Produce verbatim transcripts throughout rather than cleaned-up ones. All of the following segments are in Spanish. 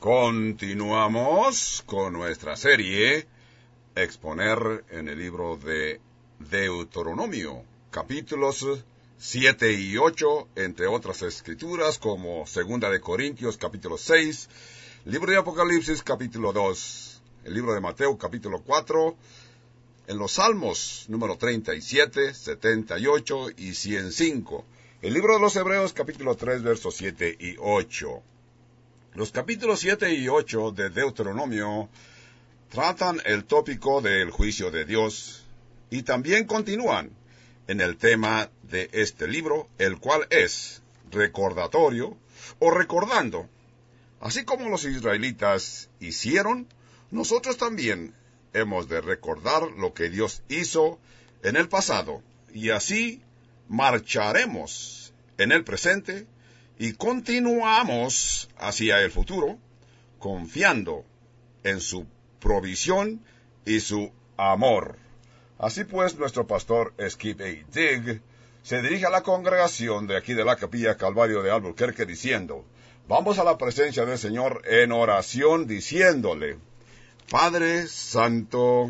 Continuamos con nuestra serie Exponer en el libro de Deuteronomio, capítulos siete y ocho, entre otras escrituras como Segunda de Corintios, capítulo seis, libro de Apocalipsis, capítulo dos, el libro de Mateo, capítulo cuatro, en los Salmos, número treinta y siete, setenta y ocho y ciento cinco, el libro de los Hebreos, capítulo tres, versos siete y ocho. Los capítulos siete y ocho de Deuteronomio tratan el tópico del juicio de Dios y también continúan en el tema de este libro, el cual es recordatorio o recordando. Así como los israelitas hicieron, nosotros también hemos de recordar lo que Dios hizo en el pasado y así marcharemos en el presente y continuamos hacia el futuro, confiando en su provisión y su amor. Así pues, nuestro pastor Skip A. Digg se dirige a la congregación de aquí de la Capilla Calvario de Albuquerque diciendo, vamos a la presencia del Señor en oración diciéndole, Padre Santo,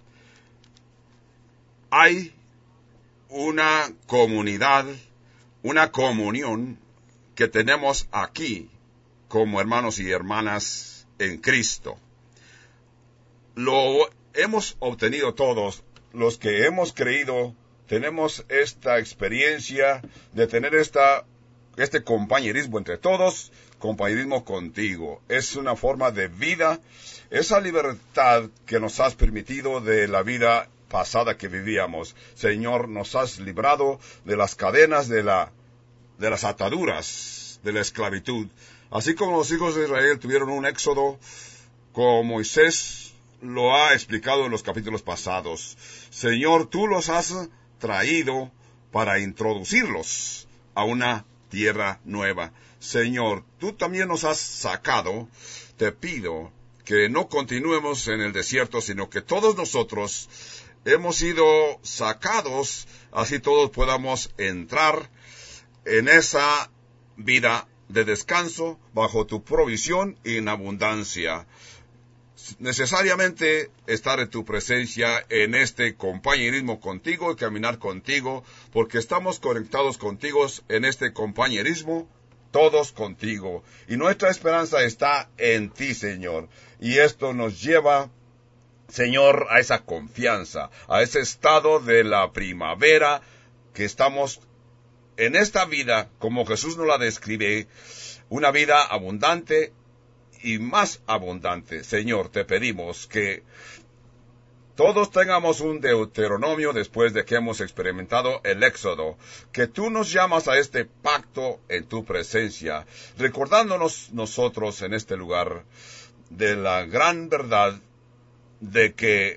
hay una comunidad, una comunión que tenemos aquí como hermanos y hermanas en Cristo. Lo hemos obtenido todos los que hemos creído, tenemos esta experiencia de tener esta, este compañerismo entre todos, compañerismo contigo. Es una forma de vida, esa libertad que nos has permitido de la vida pasada que vivíamos. Señor, nos has librado de las cadenas de la de las ataduras de la esclavitud, así como los hijos de Israel tuvieron un éxodo, como Moisés lo ha explicado en los capítulos pasados. Señor, tú los has traído para introducirlos a una tierra nueva. Señor, tú también nos has sacado. Te pido que no continuemos en el desierto, sino que todos nosotros hemos sido sacados, así todos podamos entrar en esa vida de descanso bajo tu provisión y en abundancia. Necesariamente estar en tu presencia en este compañerismo contigo y caminar contigo, porque estamos conectados contigo en este compañerismo, todos contigo. Y nuestra esperanza está en ti, Señor. Y esto nos lleva, Señor, a esa confianza, a ese estado de la primavera que estamos en esta vida, como Jesús nos la describe, una vida abundante y más abundante. Señor, te pedimos que todos tengamos un Deuteronomio después de que hemos experimentado el Éxodo, que tú nos llamas a este pacto en tu presencia, recordándonos nosotros en este lugar de la gran verdad de que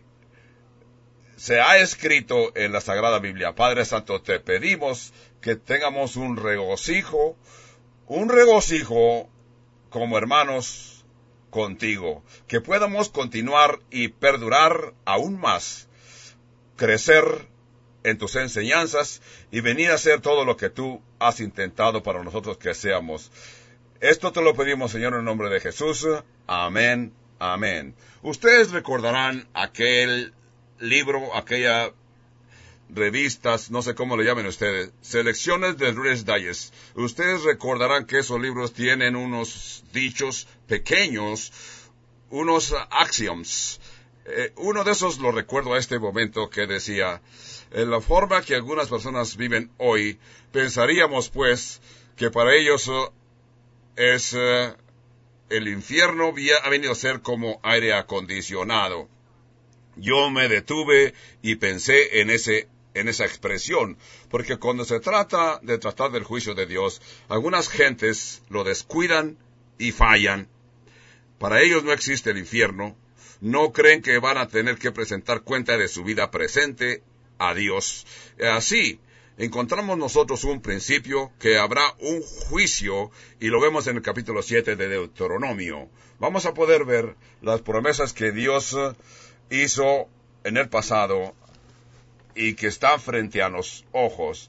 se ha escrito en la Sagrada Biblia. Padre Santo, te pedimos que tengamos un regocijo, un regocijo como hermanos contigo, que podamos continuar y perdurar aún más, crecer en tus enseñanzas y venir a ser todo lo que tú has intentado para nosotros que seamos. Esto te lo pedimos, Señor, en el nombre de Jesús. Amén, amén. Ustedes recordarán aquel libro, aquella revistas, no sé cómo le llamen ustedes, selecciones de Reader's Digest. Ustedes recordarán que esos libros tienen unos dichos pequeños, unos axioms. Eh, uno de esos lo recuerdo a este momento que decía, en la forma que algunas personas viven hoy, pensaríamos pues que para ellos uh, es uh, el infierno ha venido a ser como aire acondicionado. Yo me detuve y pensé en ese en esa expresión, porque cuando se trata de tratar del juicio de Dios, algunas gentes lo descuidan y fallan. Para ellos no existe el infierno, no creen que van a tener que presentar cuenta de su vida presente a Dios. Así, encontramos nosotros un principio que habrá un juicio, y lo vemos en el capítulo siete de Deuteronomio. Vamos a poder ver las promesas que Dios hizo en el pasado y que está frente a los ojos.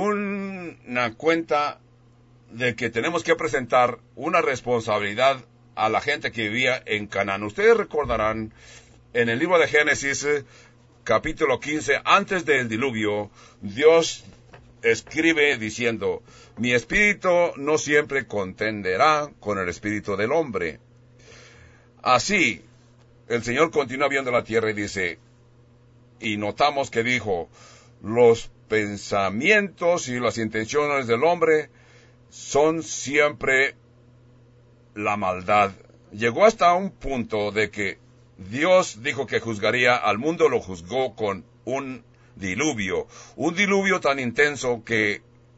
Una cuenta de que tenemos que presentar una responsabilidad a la gente que vivía en Canaán. Ustedes recordarán en el libro de Génesis, capítulo quince, antes del diluvio, Dios escribe diciendo, mi espíritu no siempre contenderá con el espíritu del hombre. Así, el Señor continúa viendo la tierra y dice, y notamos que dijo, los pensamientos y las intenciones del hombre son siempre la maldad. Llegó hasta un punto de que Dios dijo que juzgaría al mundo, lo juzgó con un diluvio, un diluvio tan intenso que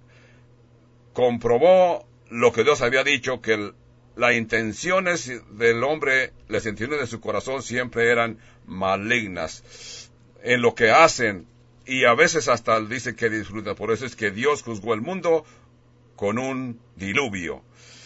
comprobó lo que Dios había dicho, que el, las intenciones del hombre, las intenciones de su corazón siempre eran malignas en lo que hacen, y a veces hasta dice que disfruta. Por eso es que Dios juzgó el mundo con un diluvio.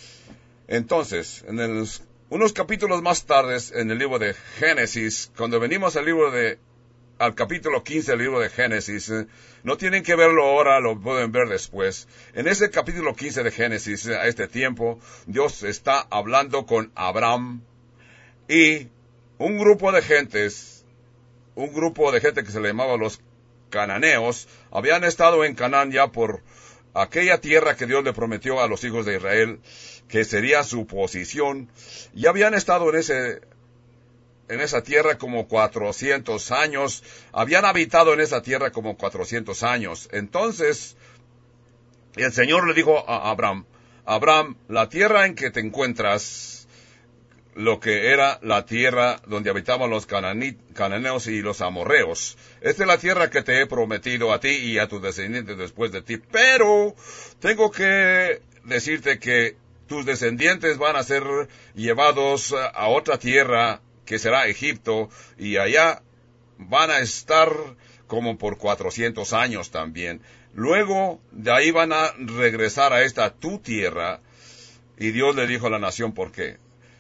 Entonces, en el, unos capítulos más tarde, en el libro de Génesis, cuando venimos al libro de al capítulo quince del libro de Génesis, eh, no tienen que verlo ahora, lo pueden ver después. En ese capítulo quince de Génesis, a este tiempo, Dios está hablando con Abraham y un grupo de gentes, un grupo de gente que se le llamaba los cananeos, habían estado en Canaán ya por aquella tierra que Dios le prometió a los hijos de Israel, que sería su posición, y habían estado en ese en esa tierra como cuatrocientos años, habían habitado en esa tierra como cuatrocientos años. Entonces, el Señor le dijo a Abraham, Abraham, la tierra en que te encuentras, lo que era la tierra donde habitaban los cananeos y los amorreos, esta es la tierra que te he prometido a ti y a tus descendientes después de ti, pero tengo que decirte que tus descendientes van a ser llevados a otra tierra, que será Egipto, y allá van a estar como por cuatrocientos años también. Luego, de ahí van a regresar a esta tu tierra, y Dios le dijo a la nación, ¿por qué?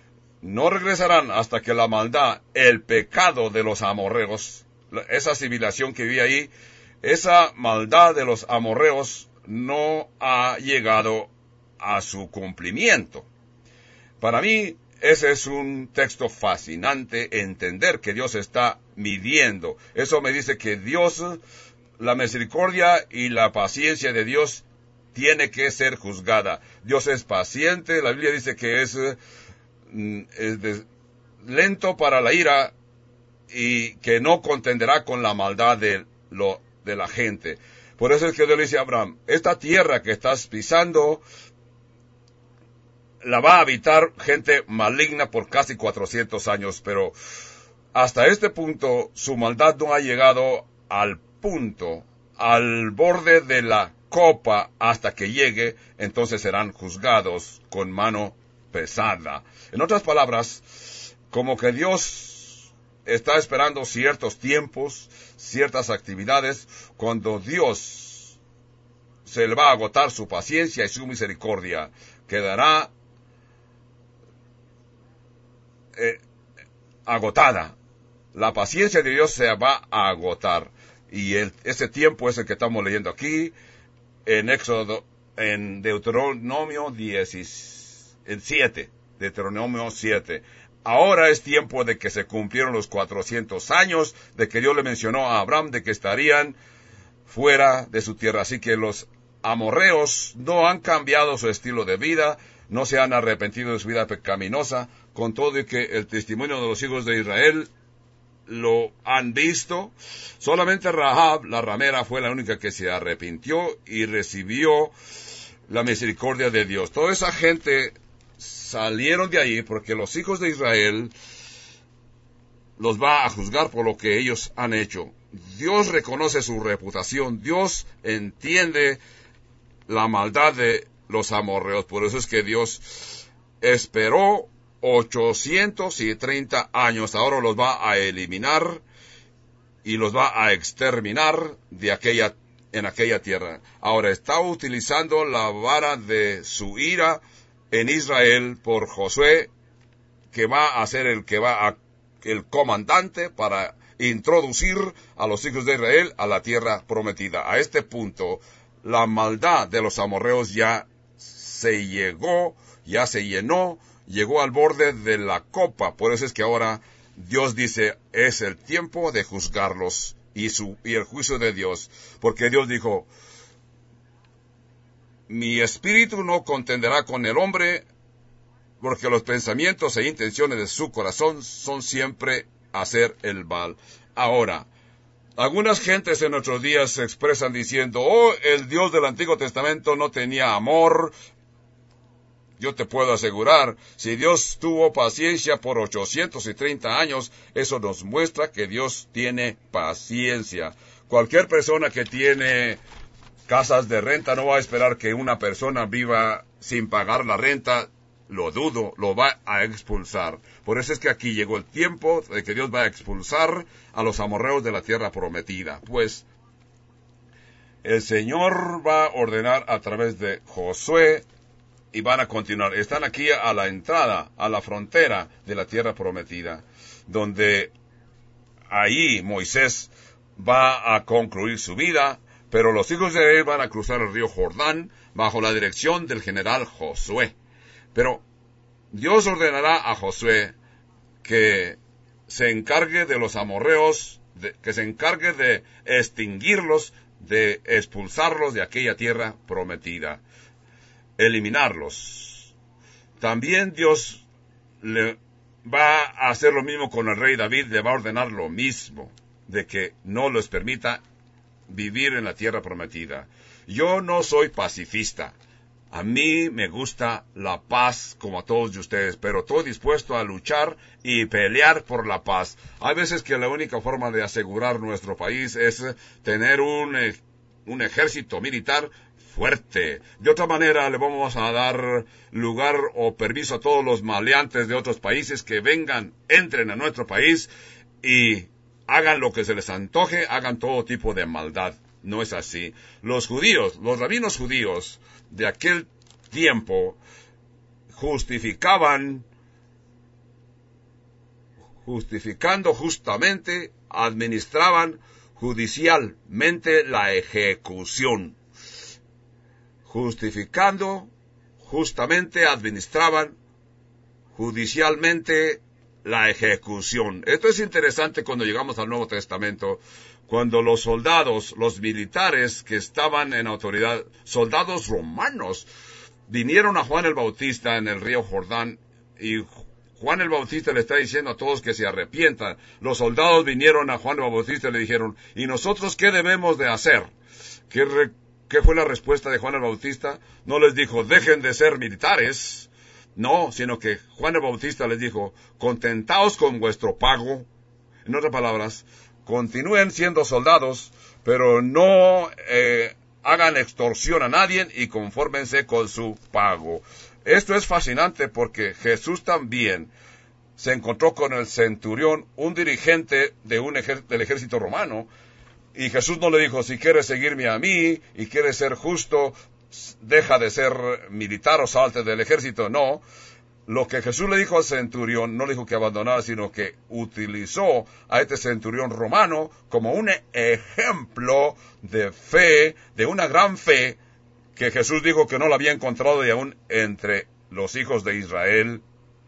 No regresarán hasta que la maldad, el pecado de los amorreos, esa civilización que vivía ahí, esa maldad de los amorreos no ha llegado a su cumplimiento. Para mí, ese es un texto fascinante, entender que Dios está midiendo. Eso me dice que Dios, la misericordia y la paciencia de Dios tiene que ser juzgada. Dios es paciente, la Biblia dice que es, es de, lento para la ira y que no contenderá con la maldad de, lo, de la gente. Por eso es que Dios le dice a Abraham, esta tierra que estás pisando la va a habitar gente maligna por casi cuatrocientos años, pero hasta este punto su maldad no ha llegado al punto, al borde de la copa, hasta que llegue, entonces serán juzgados con mano pesada. En otras palabras, como que Dios está esperando ciertos tiempos, ciertas actividades, cuando Dios se le va a agotar su paciencia y su misericordia, quedará Eh, agotada. La paciencia de Dios se va a agotar. Y el, ese tiempo es el que estamos leyendo aquí, en Éxodo, en Deuteronomio diecisiete. Deuteronomio siete. Ahora es tiempo de que se cumplieron los cuatrocientos años, de que Dios le mencionó a Abraham, de que estarían fuera de su tierra. Así que los amorreos no han cambiado su estilo de vida, no se han arrepentido de su vida pecaminosa, con todo y que el testimonio de los hijos de Israel lo han visto. Solamente Rahab, la ramera, fue la única que se arrepintió y recibió la misericordia de Dios. Toda esa gente salieron de ahí porque los hijos de Israel los va a juzgar por lo que ellos han hecho. Dios reconoce su reputación, Dios entiende la maldad de los amorreos. Por eso es que Dios esperó ochocientos treinta años. Ahora los va a eliminar y los va a exterminar de aquella, en aquella tierra. Ahora está utilizando la vara de su ira en Israel por Josué, que va a ser el que va a, el comandante para introducir a los hijos de Israel a la tierra prometida. A este punto, la maldad de los amorreos ya se llegó, ya se llenó, llegó al borde de la copa. Por eso es que ahora Dios dice, es el tiempo de juzgarlos y, su, y el juicio de Dios. Porque Dios dijo, mi espíritu no contenderá con el hombre, porque los pensamientos e intenciones de su corazón son siempre hacer el mal. Ahora, algunas gentes en nuestros días se expresan diciendo, oh, el Dios del Antiguo Testamento no tenía amor. Yo te puedo asegurar, si Dios tuvo paciencia por ochocientos treinta años, eso nos muestra que Dios tiene paciencia. Cualquier persona que tiene casas de renta no va a esperar que una persona viva sin pagar la renta. Lo dudo, lo va a expulsar. Por eso es que aquí llegó el tiempo de que Dios va a expulsar a los amorreos de la tierra prometida. Pues el Señor va a ordenar a través de Josué y van a continuar. Están aquí a la entrada, a la frontera de la tierra prometida, donde ahí Moisés va a concluir su vida, pero los hijos de Israel van a cruzar el río Jordán bajo la dirección del general Josué. Pero Dios ordenará a Josué que se encargue de los amorreos, de, que se encargue de extinguirlos, de expulsarlos de aquella tierra prometida, eliminarlos. También Dios le va a hacer lo mismo con el rey David, le va a ordenar lo mismo, de que no les permita vivir en la tierra prometida. Yo no soy pacifista. A mí me gusta la paz como a todos de ustedes, pero estoy dispuesto a luchar y pelear por la paz. Hay veces que la única forma de asegurar nuestro país es tener un, un ejército militar fuerte. De otra manera, le vamos a dar lugar o permiso a todos los maleantes de otros países que vengan, entren a nuestro país y hagan lo que se les antoje, hagan todo tipo de maldad. No es así. Los judíos, los rabinos judíos de aquel tiempo justificaban, justificando justamente, administraban judicialmente la ejecución. Justificando justamente, administraban judicialmente la ejecución. Esto es interesante cuando llegamos al Nuevo Testamento, cuando los soldados, los militares que estaban en autoridad, soldados romanos, vinieron a Juan el Bautista en el río Jordán, y Juan el Bautista le está diciendo a todos que se arrepientan. Los soldados vinieron a Juan el Bautista y le dijeron, ¿y nosotros qué debemos de hacer? ¿Qué, re, qué fue la respuesta de Juan el Bautista? No les dijo, dejen de ser militares. No, sino que Juan el Bautista les dijo, contentaos con vuestro pago. En otras palabras, continúen siendo soldados, pero no eh, hagan extorsión a nadie y confórmense con su pago. Esto es fascinante porque Jesús también se encontró con el centurión, un dirigente de un ejer- del ejército romano, y Jesús no le dijo, si quieres seguirme a mí y quieres ser justo, deja de ser militar o salte del ejército. No. Lo que Jesús le dijo al centurión, no le dijo que abandonara, sino que utilizó a este centurión romano como un ejemplo de fe, de una gran fe, que Jesús dijo que no la había encontrado de aún entre los hijos de Israel,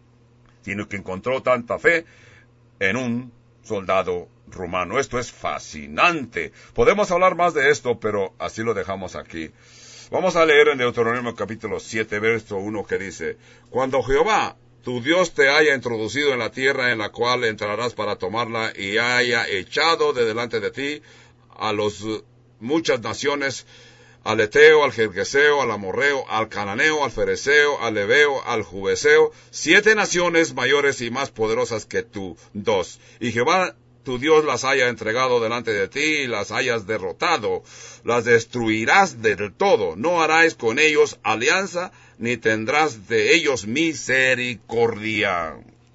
sino que encontró tanta fe en un soldado romano. Esto es fascinante. Podemos hablar más de esto, pero así lo dejamos aquí. Vamos a leer en Deuteronomio capítulo siete, verso uno, que dice, cuando Jehová, tu Dios, te haya introducido en la tierra en la cual entrarás para tomarla y haya echado de delante de ti a los muchas naciones, al Eteo, al Gergeseo, al Amorreo, al Cananeo, al Fereceo, al Ebeo, al Jubeseo, siete naciones mayores y más poderosas que tú, dos. Y Jehová tu Dios las haya entregado delante de ti y las hayas derrotado, las destruirás del todo. No harás con ellos alianza, ni tendrás de ellos misericordia.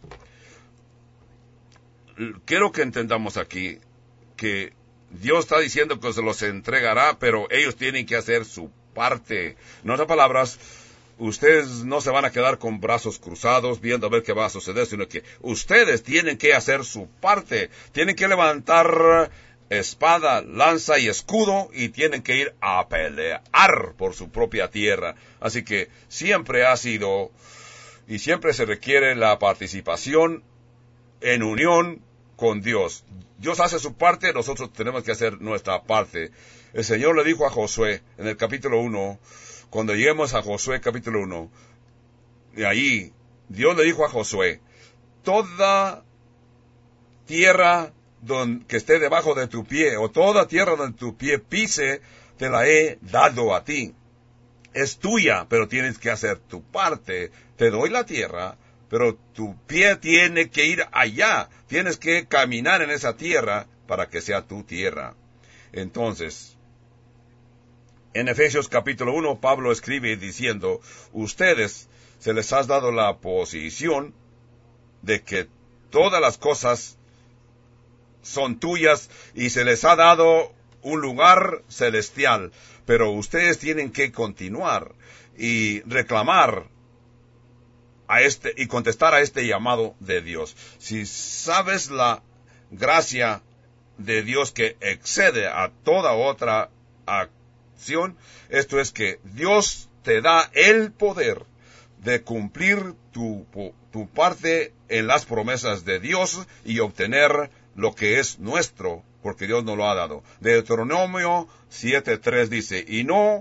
Quiero que entendamos aquí que Dios está diciendo que se los entregará, pero ellos tienen que hacer su parte. En otras palabras, ustedes no se van a quedar con brazos cruzados viendo a ver qué va a suceder, sino que ustedes tienen que hacer su parte. Tienen que levantar espada, lanza y escudo y tienen que ir a pelear por su propia tierra. Así que siempre ha sido Y siempre se requiere la participación en unión con Dios. Dios hace su parte, nosotros tenemos que hacer nuestra parte. El Señor le dijo a Josué en el capítulo uno, cuando lleguemos a Josué capítulo uno, y ahí Dios le dijo a Josué, toda tierra donde, que esté debajo de tu pie, o toda tierra donde tu pie pise, te la he dado a ti. Es tuya, pero tienes que hacer tu parte. Te doy la tierra, pero tu pie tiene que ir allá. Tienes que caminar en esa tierra para que sea tu tierra. Entonces, en Efesios capítulo uno, Pablo escribe diciendo, ustedes se les ha dado la posición de que todas las cosas son tuyas y se les ha dado un lugar celestial, pero ustedes tienen que continuar y reclamar a este y contestar a este llamado de Dios. Si sabes la gracia de Dios que excede a toda otra acción, esto es que Dios te da el poder de cumplir tu, tu parte en las promesas de Dios y obtener lo que es nuestro, porque Dios nos lo ha dado. Deuteronomio siete tres dice, y no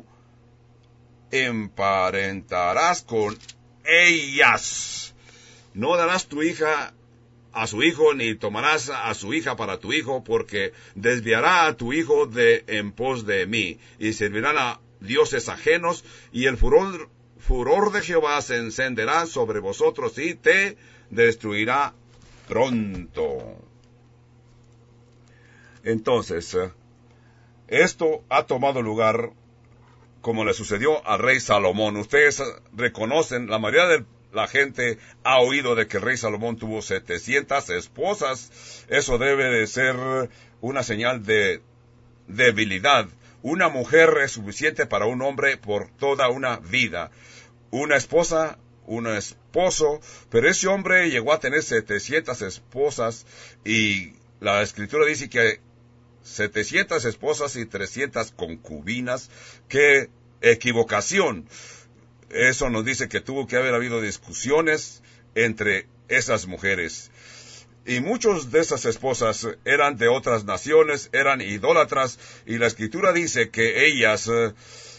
emparentarás con ellas. No darás tu hija a su hijo, ni tomarás a su hija para tu hijo, porque desviará a tu hijo de en pos de mí, y servirán a dioses ajenos, y el furor, furor de Jehová se encenderá sobre vosotros, y te destruirá pronto. Entonces, esto ha tomado lugar como le sucedió al rey Salomón. Ustedes reconocen, la mayoría de la gente ha oído de que el rey Salomón tuvo setecientas esposas. Eso debe de ser una señal de debilidad. Una mujer es suficiente para un hombre por toda una vida. Una esposa, un esposo, pero ese hombre llegó a tener setecientas esposas y la escritura dice que setecientas esposas y trescientas concubinas. ¡Qué equivocación! Eso nos dice que tuvo que haber habido discusiones entre esas mujeres. Y muchas de esas esposas eran de otras naciones, eran idólatras, y la escritura dice que ellas eh,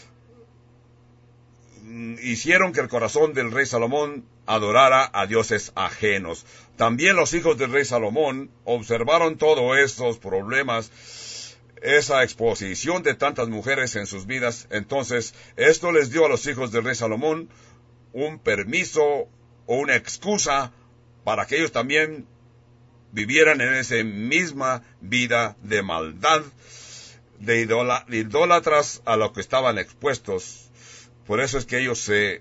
hicieron que el corazón del rey Salomón adorara a dioses ajenos. También los hijos del rey Salomón observaron todos esos problemas, esa exposición de tantas mujeres en sus vidas. Entonces, esto les dio a los hijos del rey Salomón un permiso o una excusa para que ellos también vivieran en esa misma vida de maldad, de, idol- de idólatras a lo que estaban expuestos. Por eso es que ellos se,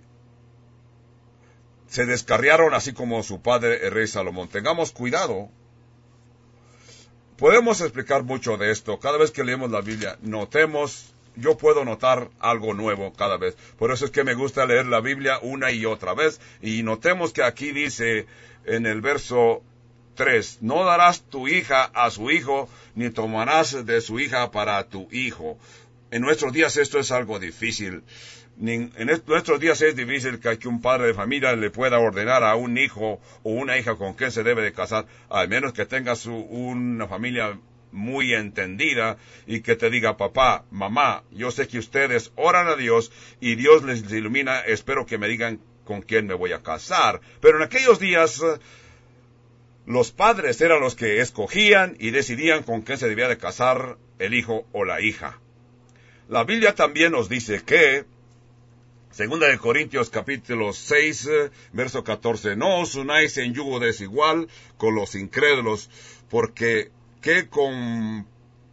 se descarriaron así como su padre el rey Salomón. Tengamos cuidado. Podemos explicar mucho de esto. Cada vez que leemos la Biblia, notemos, yo puedo notar algo nuevo cada vez. Por eso es que me gusta leer la Biblia una y otra vez. Y notemos que aquí dice en el verso tres, no darás tu hija a su hijo, ni tomarás de su hija para tu hijo. En nuestros días esto es algo difícil. En nuestros días es difícil que un padre de familia le pueda ordenar a un hijo o una hija con quien se debe de casar, al menos que tenga su, una familia muy entendida y que te diga, papá, mamá, yo sé que ustedes oran a Dios y Dios les ilumina, espero que me digan con quién me voy a casar. Pero en aquellos días los padres eran los que escogían y decidían con quién se debía de casar el hijo o la hija. La Biblia también nos dice que Segunda de Corintios capítulo seis, verso catorce. No os unáis en yugo desigual con los incrédulos, porque ¿qué, con,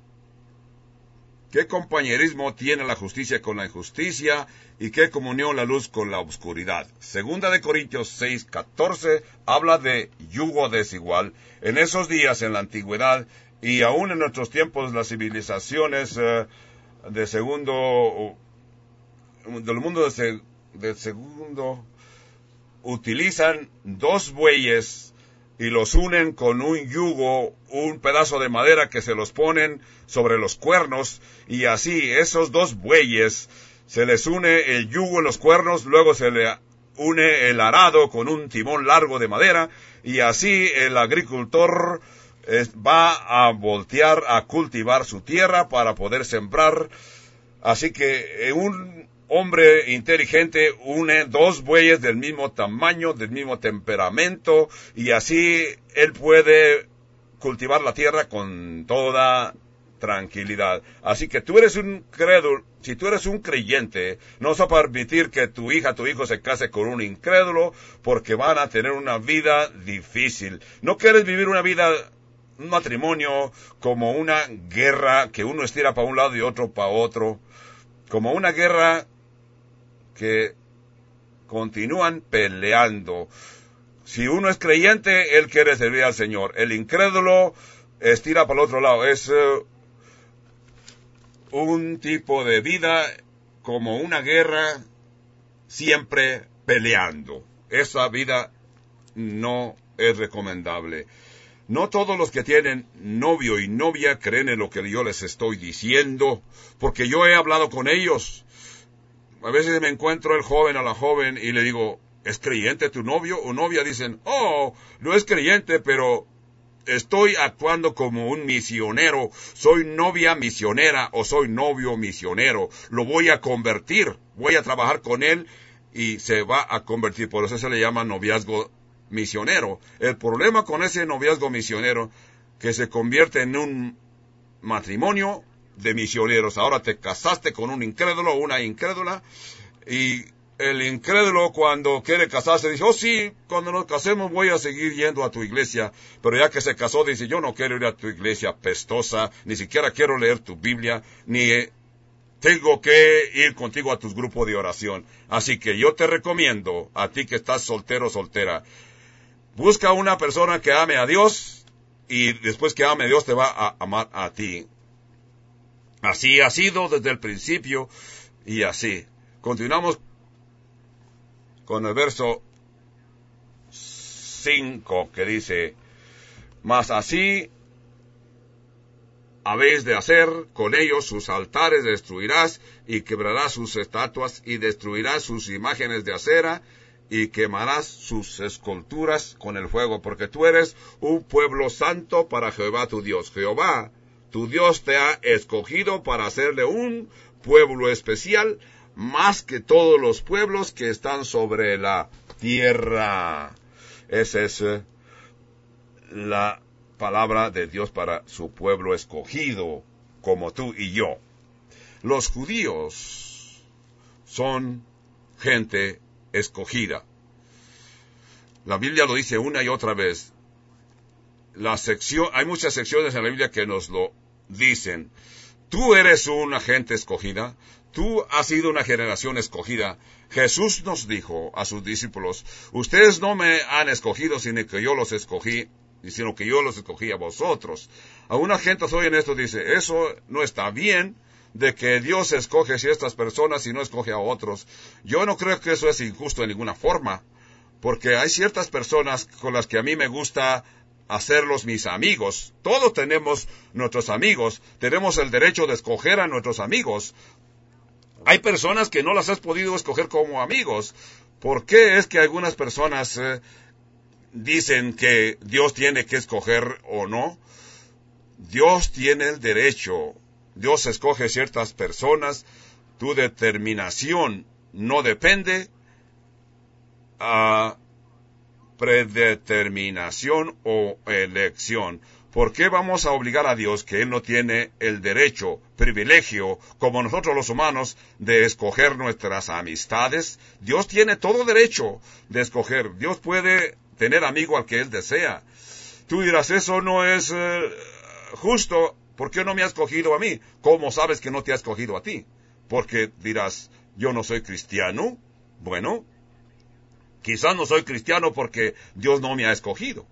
qué compañerismo tiene la justicia con la injusticia? ¿Y qué comunión la luz con la oscuridad? Segunda de Corintios seis, catorce habla de yugo desigual. En esos días, en la antigüedad, y aún en nuestros tiempos, las civilizaciones eh, de segundo... del mundo de, de segundo utilizan dos bueyes y los unen con un yugo, un pedazo de madera que se los ponen sobre los cuernos, y así esos dos bueyes se les une el yugo en los cuernos, luego se le une el arado con un timón largo de madera, y así el agricultor eh, va a voltear a cultivar su tierra para poder sembrar. Así que eh, un hombre inteligente une dos bueyes del mismo tamaño, del mismo temperamento, y así él puede cultivar la tierra con toda tranquilidad. Así que tú eres un crédulo, si tú eres un creyente, no vas a permitir que tu hija, tu hijo se case con un incrédulo, porque van a tener una vida difícil. No quieres vivir una vida, un matrimonio, como una guerra que uno estira para un lado y otro para otro, como una guerra que continúan peleando. Si uno es creyente, él quiere servir al Señor. El incrédulo estira para el otro lado. Es uh, un tipo de vida como una guerra, siempre peleando. Esa vida no es recomendable. No todos los que tienen novio y novia creen en lo que yo les estoy diciendo, porque yo he hablado con ellos. A veces me encuentro el joven a la joven y le digo, ¿es creyente tu novio o novia? Dicen, oh, no es creyente, pero estoy actuando como un misionero. Soy novia misionera o soy novio misionero. Lo voy a convertir. Voy a trabajar con él y se va a convertir. Por eso se le llama noviazgo misionero. El problema con ese noviazgo misionero, que se convierte en un matrimonio de misioneros. Ahora te casaste con un incrédulo o una incrédula, y el incrédulo cuando quiere casarse dice, oh sí, cuando nos casemos voy a seguir yendo a tu iglesia, pero ya que se casó dice, yo no quiero ir a tu iglesia pestosa, ni siquiera quiero leer tu Biblia, ni tengo que ir contigo a tus grupos de oración. Así que yo te recomiendo, a ti que estás soltero o soltera, busca una persona que ame a Dios, y después que ame a Dios te va a amar a ti. Así ha sido desde el principio, y así. Continuamos con el verso cinco, que dice, mas así habéis de hacer con ellos, sus altares destruirás, y quebrarás sus estatuas, y destruirás sus imágenes de acera, y quemarás sus esculturas con el fuego, porque tú eres un pueblo santo para Jehová tu Dios. Jehová tu Dios te ha escogido para hacerle un pueblo especial, más que todos los pueblos que están sobre la tierra. Esa es eh, la palabra de Dios para su pueblo escogido, como tú y yo. Los judíos son gente escogida. La Biblia lo dice una y otra vez. La sección, hay muchas secciones en la Biblia que nos lo dicen. Tú eres una gente escogida. Tú has sido una generación escogida. Jesús nos dijo a sus discípulos, ustedes no me han escogido, sino que yo los escogí, sino que yo los escogí a vosotros. Alguna gente hoy en esto dice, eso no está bien, de que Dios escoge a ciertas personas y no escoge a otros. Yo no creo que eso es injusto de ninguna forma, porque hay ciertas personas con las que a mí me gusta hacerlos mis amigos. Todos tenemos nuestros amigos, tenemos el derecho de escoger a nuestros amigos. Hay personas que no las has podido escoger como amigos. ¿Por qué es que algunas personas eh, dicen que Dios tiene que escoger o no? Dios tiene el derecho. Dios escoge ciertas personas. Tu determinación no depende a predeterminación o elección. ¿Por qué vamos a obligar a Dios, que Él no tiene el derecho, privilegio, como nosotros los humanos, de escoger nuestras amistades? Dios tiene todo derecho de escoger. Dios puede tener amigo al que Él desea. Tú dirás, eso no es eh, justo. ¿Por qué no me ha escogido a mí? ¿Cómo sabes que no te ha escogido a ti? Porque dirás, yo no soy cristiano. Bueno, quizás no soy cristiano porque Dios no me ha escogido.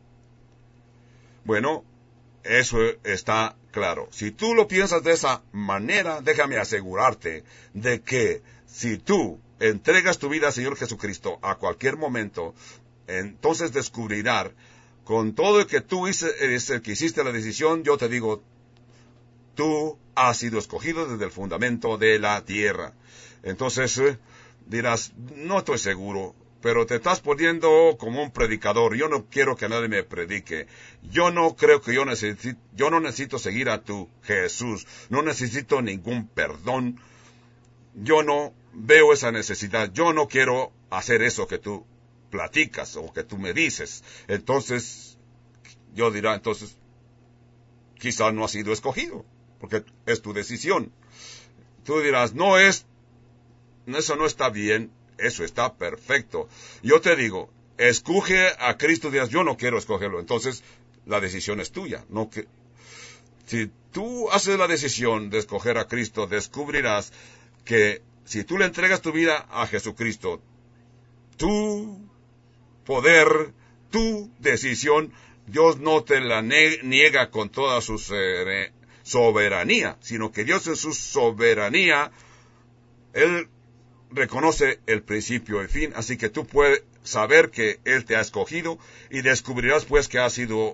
Bueno, eso está claro. Si tú lo piensas de esa manera, déjame asegurarte de que si tú entregas tu vida al Señor Jesucristo a cualquier momento, entonces descubrirás, con todo el que tú eres el que hiciste la decisión, yo te digo, tú has sido escogido desde el fundamento de la tierra. Entonces, dirás, no estoy seguro, pero te estás poniendo como un predicador. Yo no quiero que nadie me predique. Yo no creo que yo necesito, yo no necesito seguir a tu Jesús. No necesito ningún perdón. Yo no veo esa necesidad. Yo no quiero hacer eso que tú platicas o que tú me dices. Entonces, yo dirá, entonces, quizás no has sido escogido, porque es tu decisión. Tú dirás, no es, eso no está bien, eso está perfecto. Yo te digo, escoge a Cristo, dirás, yo no quiero escogerlo. Entonces, la decisión es tuya. No que, si tú haces la decisión de escoger a Cristo, descubrirás que si tú le entregas tu vida a Jesucristo, tu poder, tu decisión, Dios no te la niega con toda su soberanía, sino que Dios en su soberanía, Él reconoce el principio y fin, así que tú puedes saber que Él te ha escogido y descubrirás pues que has sido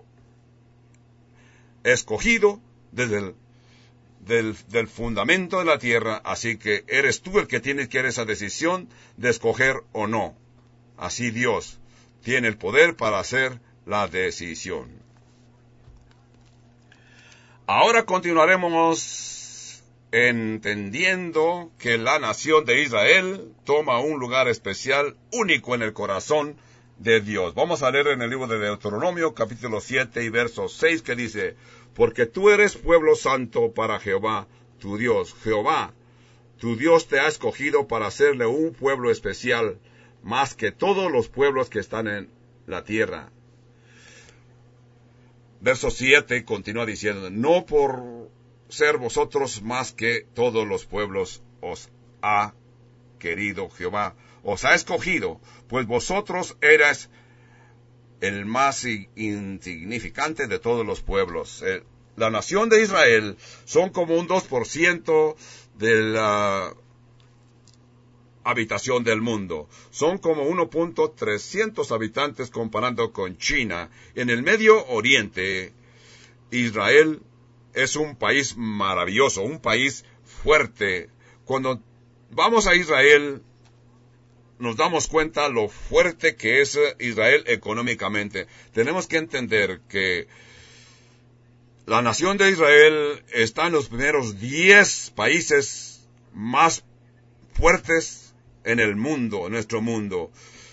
escogido desde el Del, del fundamento de la tierra, así que eres tú el que tienes que hacer esa decisión de escoger o no. Así Dios tiene el poder para hacer la decisión. Ahora continuaremos entendiendo que la nación de Israel toma un lugar especial, único en el corazón de Dios. Vamos a leer en el libro de Deuteronomio, capítulo siete y verso seis, que dice: porque tú eres pueblo santo para Jehová, tu Dios. Jehová, tu Dios te ha escogido para hacerle un pueblo especial, más que todos los pueblos que están en la tierra. Verso siete continúa diciendo: no por ser vosotros más que todos los pueblos os ha querido Jehová, os ha escogido, pues vosotros erais el más insignificante de todos los pueblos. Eh, la nación de Israel son como un dos por ciento de la habitación del mundo. Son como uno punto trescientos habitantes comparando con China. En el Medio Oriente, Israel es un país maravilloso, un país fuerte. Cuando vamos a Israel, nos damos cuenta lo fuerte que es Israel económicamente. Tenemos que entender que la nación de Israel está en los primeros diez países más fuertes en el mundo, en nuestro mundo.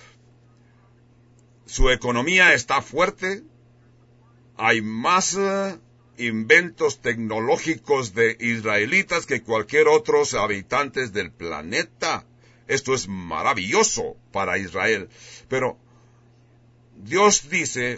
Su economía está fuerte. Hay más uh, inventos tecnológicos de israelitas que cualquier otros habitantes del planeta. Esto es maravilloso para Israel. Pero Dios dice: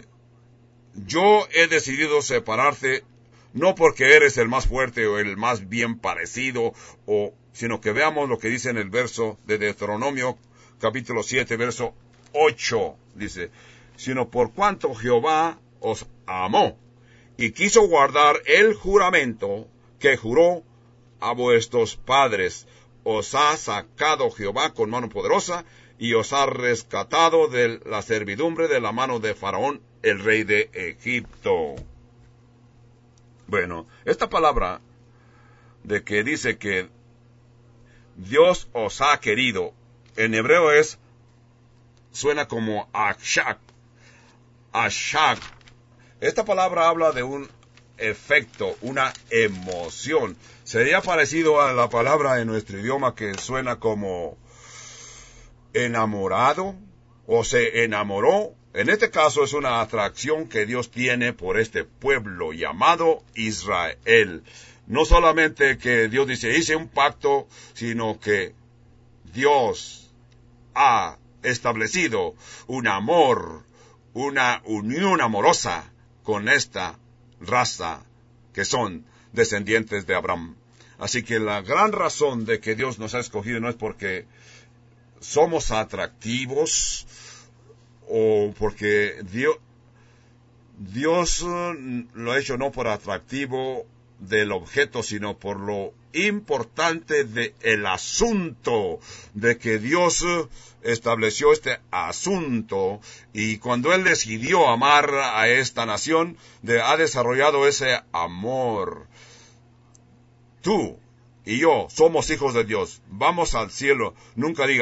yo he decidido separarte no porque eres el más fuerte o el más bien parecido, o, sino que veamos lo que dice en el verso de Deuteronomio, capítulo siete, verso ocho. Dice: sino por cuanto Jehová os amó y quiso guardar el juramento que juró a vuestros padres, os ha sacado Jehová con mano poderosa y os ha rescatado de la servidumbre de la mano de Faraón, el rey de Egipto. Bueno, esta palabra de que dice que Dios os ha querido, en hebreo es, suena como ashak, ashak. Esta palabra habla de un efecto, una emoción. Sería parecido a la palabra en nuestro idioma que suena como enamorado o se enamoró. En este caso es una atracción que Dios tiene por este pueblo llamado Israel. No solamente que Dios dice, hice un pacto, sino que Dios ha establecido un amor, una unión amorosa con esta raza que son descendientes de Abraham. Así que la gran razón de que Dios nos ha escogido no es porque somos atractivos o porque Dios, Dios lo ha hecho no por atractivo del objeto, sino por lo importante del asunto, de que Dios estableció este asunto, y cuando Él decidió amar a esta nación, de, ha desarrollado ese amor. Tú y yo somos hijos de Dios, vamos al cielo. Nunca digas,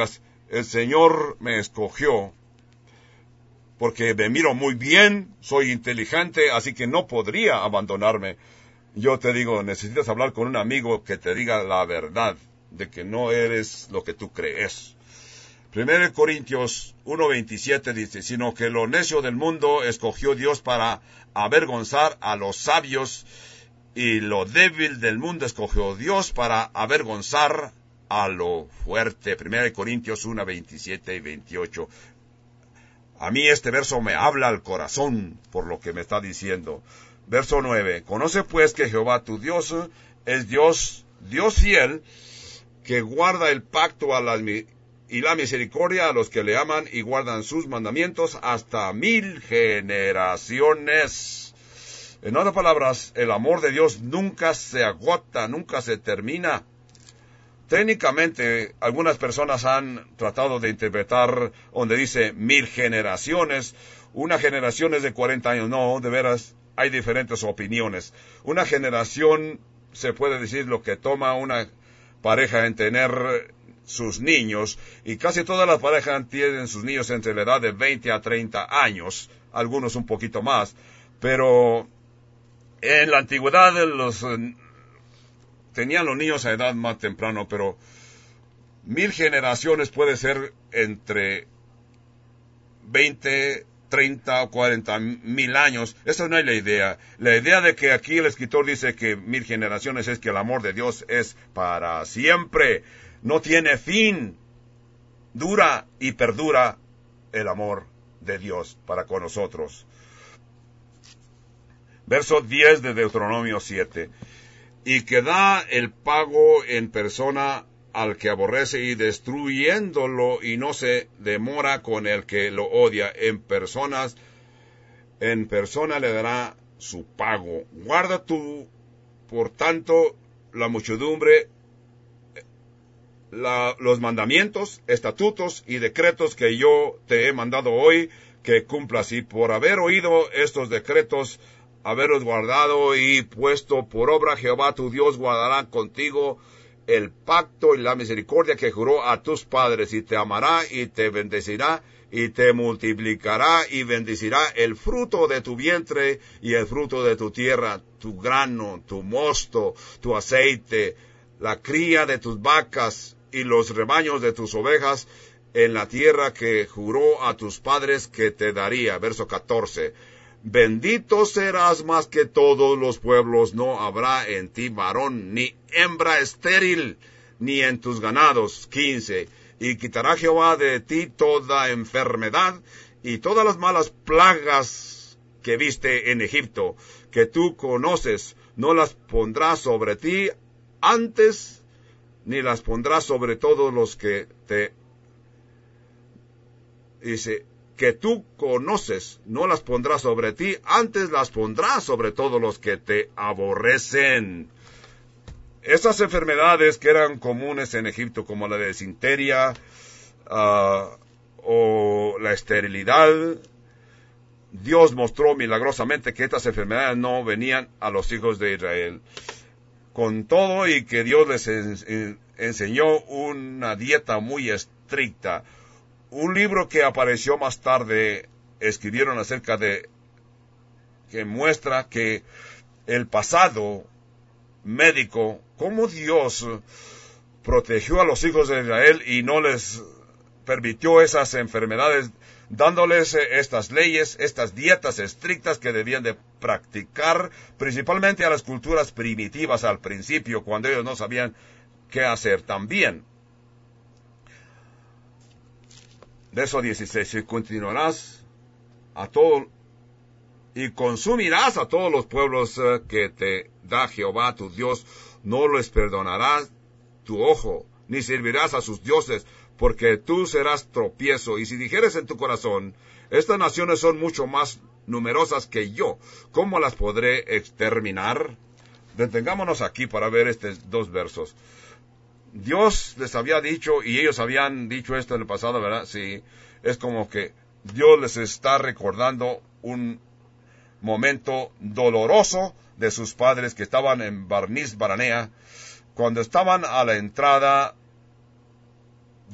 el Señor me escogió porque me miro muy bien, soy inteligente, así que no podría abandonarme. Yo te digo, necesitas hablar con un amigo que te diga la verdad de que no eres lo que tú crees. Primero Corintios uno veintisiete dice, sino que lo necio del mundo escogió Dios para avergonzar a los sabios, y lo débil del mundo escogió Dios para avergonzar a lo fuerte. Primero Corintios uno veintisiete y veintiocho. A mí este verso me habla al corazón por lo que me está diciendo. Verso nueve. Conoce pues que Jehová tu Dios es Dios, Dios fiel, que guarda el pacto a la, y la misericordia a los que le aman y guardan sus mandamientos hasta mil generaciones. En otras palabras, el amor de Dios nunca se agota, nunca se termina. Técnicamente, algunas personas han tratado de interpretar donde dice mil generaciones. Una generación es de cuarenta años. No, de veras, hay diferentes opiniones. Una generación se puede decir lo que toma una pareja en tener sus niños, y casi todas las parejas tienen sus niños entre la edad de veinte a treinta años, algunos un poquito más, pero en la antigüedad los tenían los niños a edad más temprano, pero mil generaciones puede ser entre veinte, treinta o cuarenta mil años. Esa no es la idea. La idea de que aquí el escritor dice que mil generaciones es que el amor de Dios es para siempre. No tiene fin. Dura y perdura el amor de Dios para con nosotros. Verso diez de Deuteronomio siete. Y que da el pago en persona al que aborrece, y destruyéndolo, y no se demora con el que lo odia. En personas, en persona le dará su pago. Guarda tú, por tanto, la muchedumbre, la, los mandamientos, estatutos y decretos que yo te he mandado hoy, que cumplas. Y por haber oído estos decretos, haberlos guardado y puesto por obra, Jehová tu Dios guardará contigo el pacto y la misericordia que juró a tus padres, y te amará y te bendecirá y te multiplicará y bendecirá el fruto de tu vientre y el fruto de tu tierra, tu grano, tu mosto, tu aceite, la cría de tus vacas y los rebaños de tus ovejas, en la tierra que juró a tus padres que te daría. Verso catorce. Bendito serás más que todos los pueblos, no habrá en ti varón, ni hembra estéril, ni en tus ganados. quince. Y quitará Jehová de ti toda enfermedad, y todas las malas plagas que viste en Egipto, que tú conoces, no las pondrá sobre ti antes, ni las pondrá sobre todos los que te... Dice... que tú conoces, no las pondrás sobre ti, antes las pondrás sobre todos los que te aborrecen. Esas enfermedades que eran comunes en Egipto, como la desinteria uh, o la esterilidad, Dios mostró milagrosamente que estas enfermedades no venían a los hijos de Israel. Con todo, y que Dios les en, enseñó una dieta muy estricta. Un libro que apareció más tarde, escribieron acerca de, que muestra que el pasado médico, cómo Dios protegió a los hijos de Israel y no les permitió esas enfermedades, dándoles estas leyes, estas dietas estrictas que debían de practicar, principalmente a las culturas primitivas al principio, cuando ellos no sabían qué hacer también. Verso dieciséis, y continuarás a todo, y consumirás a todos los pueblos uh, que te da Jehová tu Dios, no les perdonarás tu ojo, ni servirás a sus dioses, porque tú serás tropiezo. Y si dijeres en tu corazón, estas naciones son mucho más numerosas que yo, ¿cómo las podré exterminar? Detengámonos aquí para ver estos dos versos. Dios les había dicho, y ellos habían dicho esto en el pasado, ¿verdad? Sí, es como que Dios les está recordando un momento doloroso de sus padres que estaban en Barnis Baranea, cuando estaban a la entrada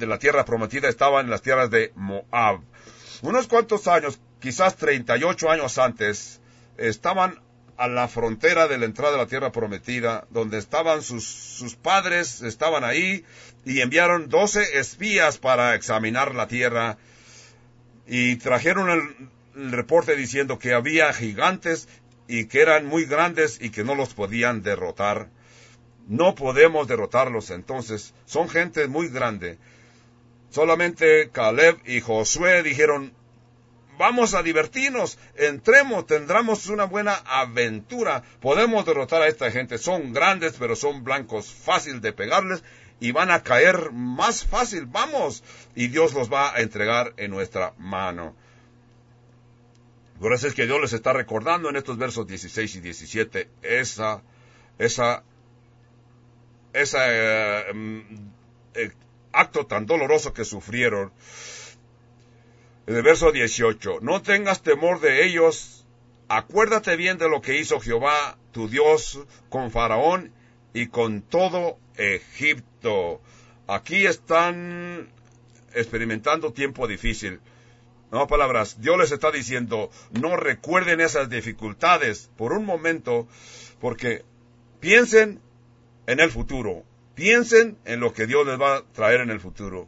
de la tierra prometida estaban en las tierras de Moab. Unos cuantos años, quizás treinta y ocho años antes, estaban a la frontera de la entrada de la tierra prometida, donde estaban sus, sus padres, estaban ahí, y enviaron doce espías para examinar la tierra, y trajeron el, el reporte diciendo que había gigantes, y que eran muy grandes, y que no los podían derrotar. No podemos derrotarlos entonces, son gente muy grande. Solamente Caleb y Josué dijeron, vamos a divertirnos, entremos, tendremos una buena aventura, podemos derrotar a esta gente, son grandes pero son blancos, fácil de pegarles y van a caer más fácil, vamos, y Dios los va a entregar en nuestra mano. Por eso es que Dios les está recordando en estos versos dieciséis y diecisiete, esa, esa, esa, eh, eh, acto tan doloroso que sufrieron. En el verso dieciocho, no tengas temor de ellos, acuérdate bien de lo que hizo Jehová, tu Dios, con Faraón y con todo Egipto. Aquí están experimentando tiempo difícil. No, palabras, Dios les está diciendo, no recuerden esas dificultades por un momento, porque piensen en el futuro, piensen en lo que Dios les va a traer en el futuro.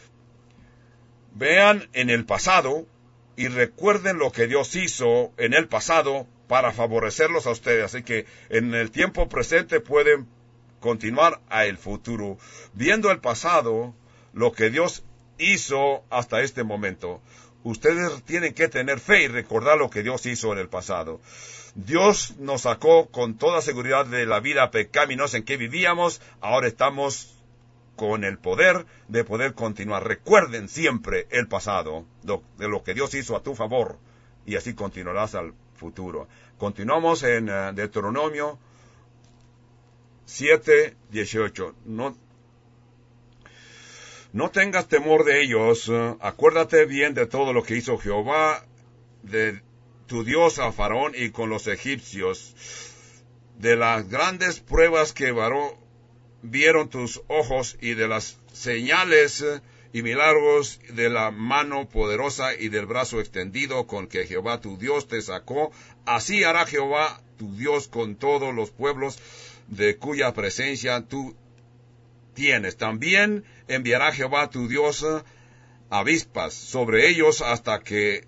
Vean en el pasado y recuerden lo que Dios hizo en el pasado para favorecerlos a ustedes. Así que en el tiempo presente pueden continuar a el futuro, viendo el pasado, lo que Dios hizo hasta este momento. Ustedes tienen que tener fe y recordar lo que Dios hizo en el pasado. Dios nos sacó con toda seguridad de la vida pecaminosa en que vivíamos. Ahora estamos con el poder de poder continuar. Recuerden siempre el pasado, de lo que Dios hizo a tu favor, y así continuarás al futuro. Continuamos en uh, Deuteronomio siete dieciocho. No, no tengas temor de ellos, uh, acuérdate bien de todo lo que hizo Jehová, de tu Dios a Faraón y con los egipcios, de las grandes pruebas que varó vieron tus ojos y de las señales y milagros de la mano poderosa y del brazo extendido con que Jehová tu Dios te sacó. Así hará Jehová tu Dios con todos los pueblos de cuya presencia tú tienes. También enviará Jehová tu Dios avispas sobre ellos hasta que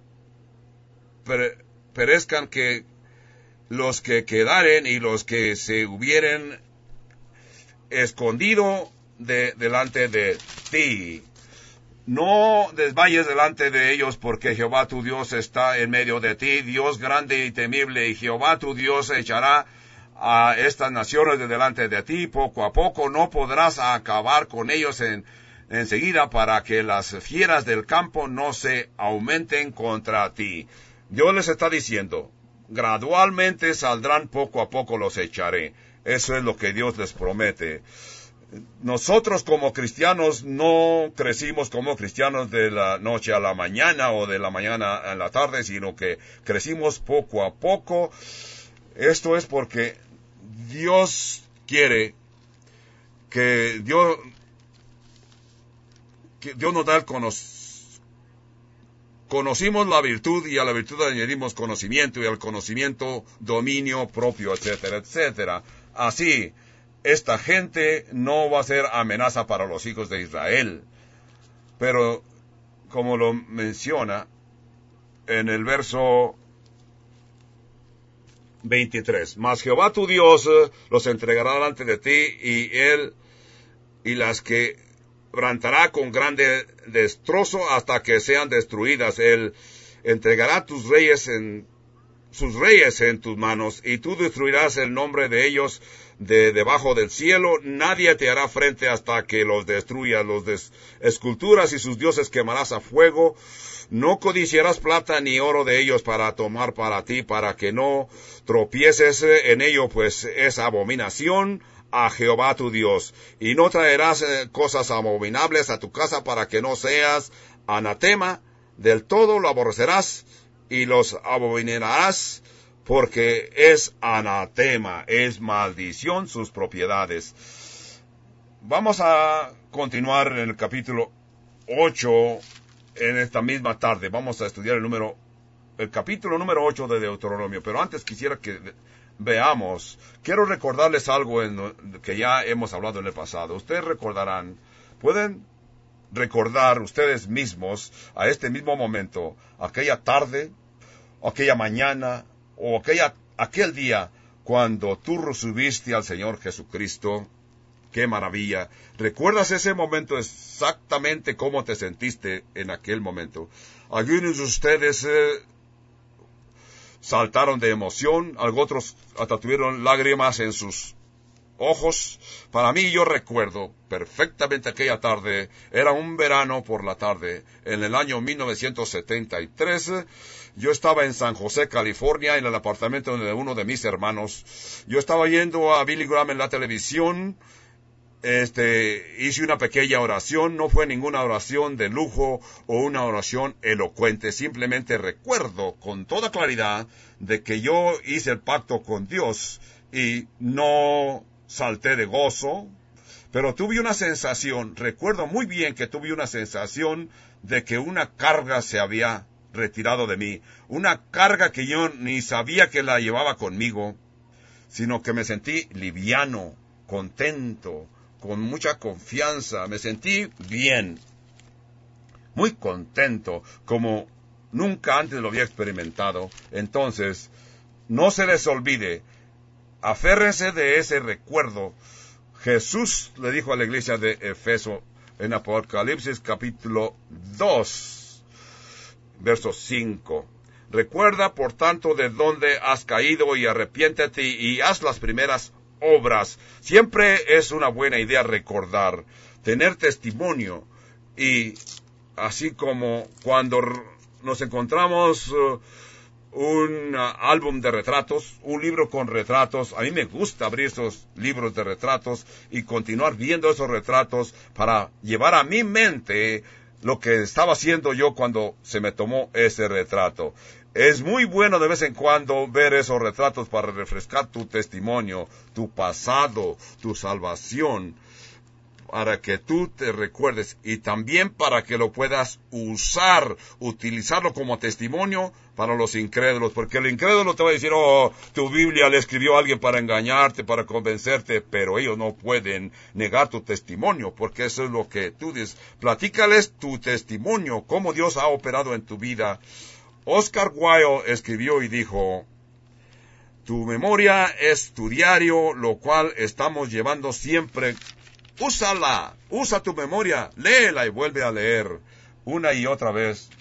perezcan que los que quedaren y los que se hubieren escondido de, delante de ti. No desmayes delante de ellos, porque Jehová tu Dios está en medio de ti, Dios grande y temible, y Jehová tu Dios echará a estas naciones de delante de ti. Poco a poco no podrás acabar con ellos en enseguida, para que las fieras del campo no se aumenten contra ti. Dios les está diciendo, gradualmente saldrán, poco a poco los echaré. Eso es lo que Dios les promete. Nosotros como cristianos no crecimos como cristianos de la noche a la mañana o de la mañana a la tarde, sino que crecimos poco a poco. Esto es porque Dios quiere que Dios, que Dios nos da el conocimiento. Conocimos la virtud y a la virtud añadimos conocimiento y al conocimiento dominio propio, etcétera, etcétera. Así, esta gente no va a ser amenaza para los hijos de Israel. Pero, como lo menciona en el verso veintitrés, mas Jehová tu Dios los entregará delante de ti, y él y las que quebrantará con grande destrozo hasta que sean destruidas. Él entregará tus reyes en sus reyes en tus manos, y tú destruirás el nombre de ellos de debajo del cielo. Nadie te hará frente hasta que los destruyas. Los des esculturas y sus dioses quemarás a fuego. No codiciarás plata ni oro de ellos para tomar para ti, para que no tropieces en ello, pues es abominación a Jehová tu Dios. Y no traerás eh, cosas abominables a tu casa, para que no seas anatema. Del todo lo aborrecerás y los abominarás, porque es anatema, es maldición sus propiedades. vamos a continuar en el capítulo ocho en esta misma tarde. Vamos a estudiar el número, el capítulo número ocho de Deuteronomio. Pero antes quisiera que veamos, quiero recordarles algo en, que ya hemos hablado en el pasado. Ustedes recordarán, pueden recordar ustedes mismos a este mismo momento, aquella tarde, aquella mañana, o aquella, aquel día, cuando tú recibiste al Señor Jesucristo. ¡Qué maravilla! ¿Recuerdas ese momento exactamente cómo te sentiste en aquel momento? Algunos de ustedes eh, saltaron de emoción, otros hasta tuvieron lágrimas en sus ojos. Para mí, yo recuerdo perfectamente aquella tarde. Era un verano por la tarde, en el año mil novecientos setenta y tres. Yo estaba en San José, California, en el apartamento de uno de mis hermanos. Yo estaba yendo a Billy Graham en la televisión. Este, hice una pequeña oración. No fue ninguna oración de lujo o una oración elocuente. Simplemente recuerdo con toda claridad de que yo hice el pacto con Dios y no salté de gozo, pero tuve una sensación, recuerdo muy bien que tuve una sensación de que una carga se había retirado de mí, una carga que yo ni sabía que la llevaba conmigo, sino que me sentí liviano, contento, con mucha confianza, me sentí bien, muy contento, como nunca antes lo había experimentado. Entonces, no se les olvide, aférrense de ese recuerdo. Jesús le dijo a la iglesia de Efeso en Apocalipsis capítulo dos, verso cinco. Recuerda, por tanto, de dónde has caído y arrepiéntete y haz las primeras obras. Siempre es una buena idea recordar, tener testimonio, y así como cuando nos encontramos uh, un uh, álbum de retratos, un libro con retratos. A mí me gusta abrir esos libros de retratos y continuar viendo esos retratos para llevar a mi mente lo que estaba haciendo yo cuando se me tomó ese retrato. Es muy bueno de vez en cuando ver esos retratos para refrescar tu testimonio, tu pasado, tu salvación, para que tú te recuerdes y también para que lo puedas usar, utilizarlo como testimonio para los incrédulos, porque el incrédulo te va a decir, oh, tu Biblia le escribió a alguien para engañarte, para convencerte, pero ellos no pueden negar tu testimonio, porque eso es lo que tú dices. Platícales tu testimonio, cómo Dios ha operado en tu vida. Oscar Wilde escribió y dijo, tu memoria es tu diario, lo cual estamos llevando siempre. Úsala, usa tu memoria, léela y vuelve a leer una y otra vez,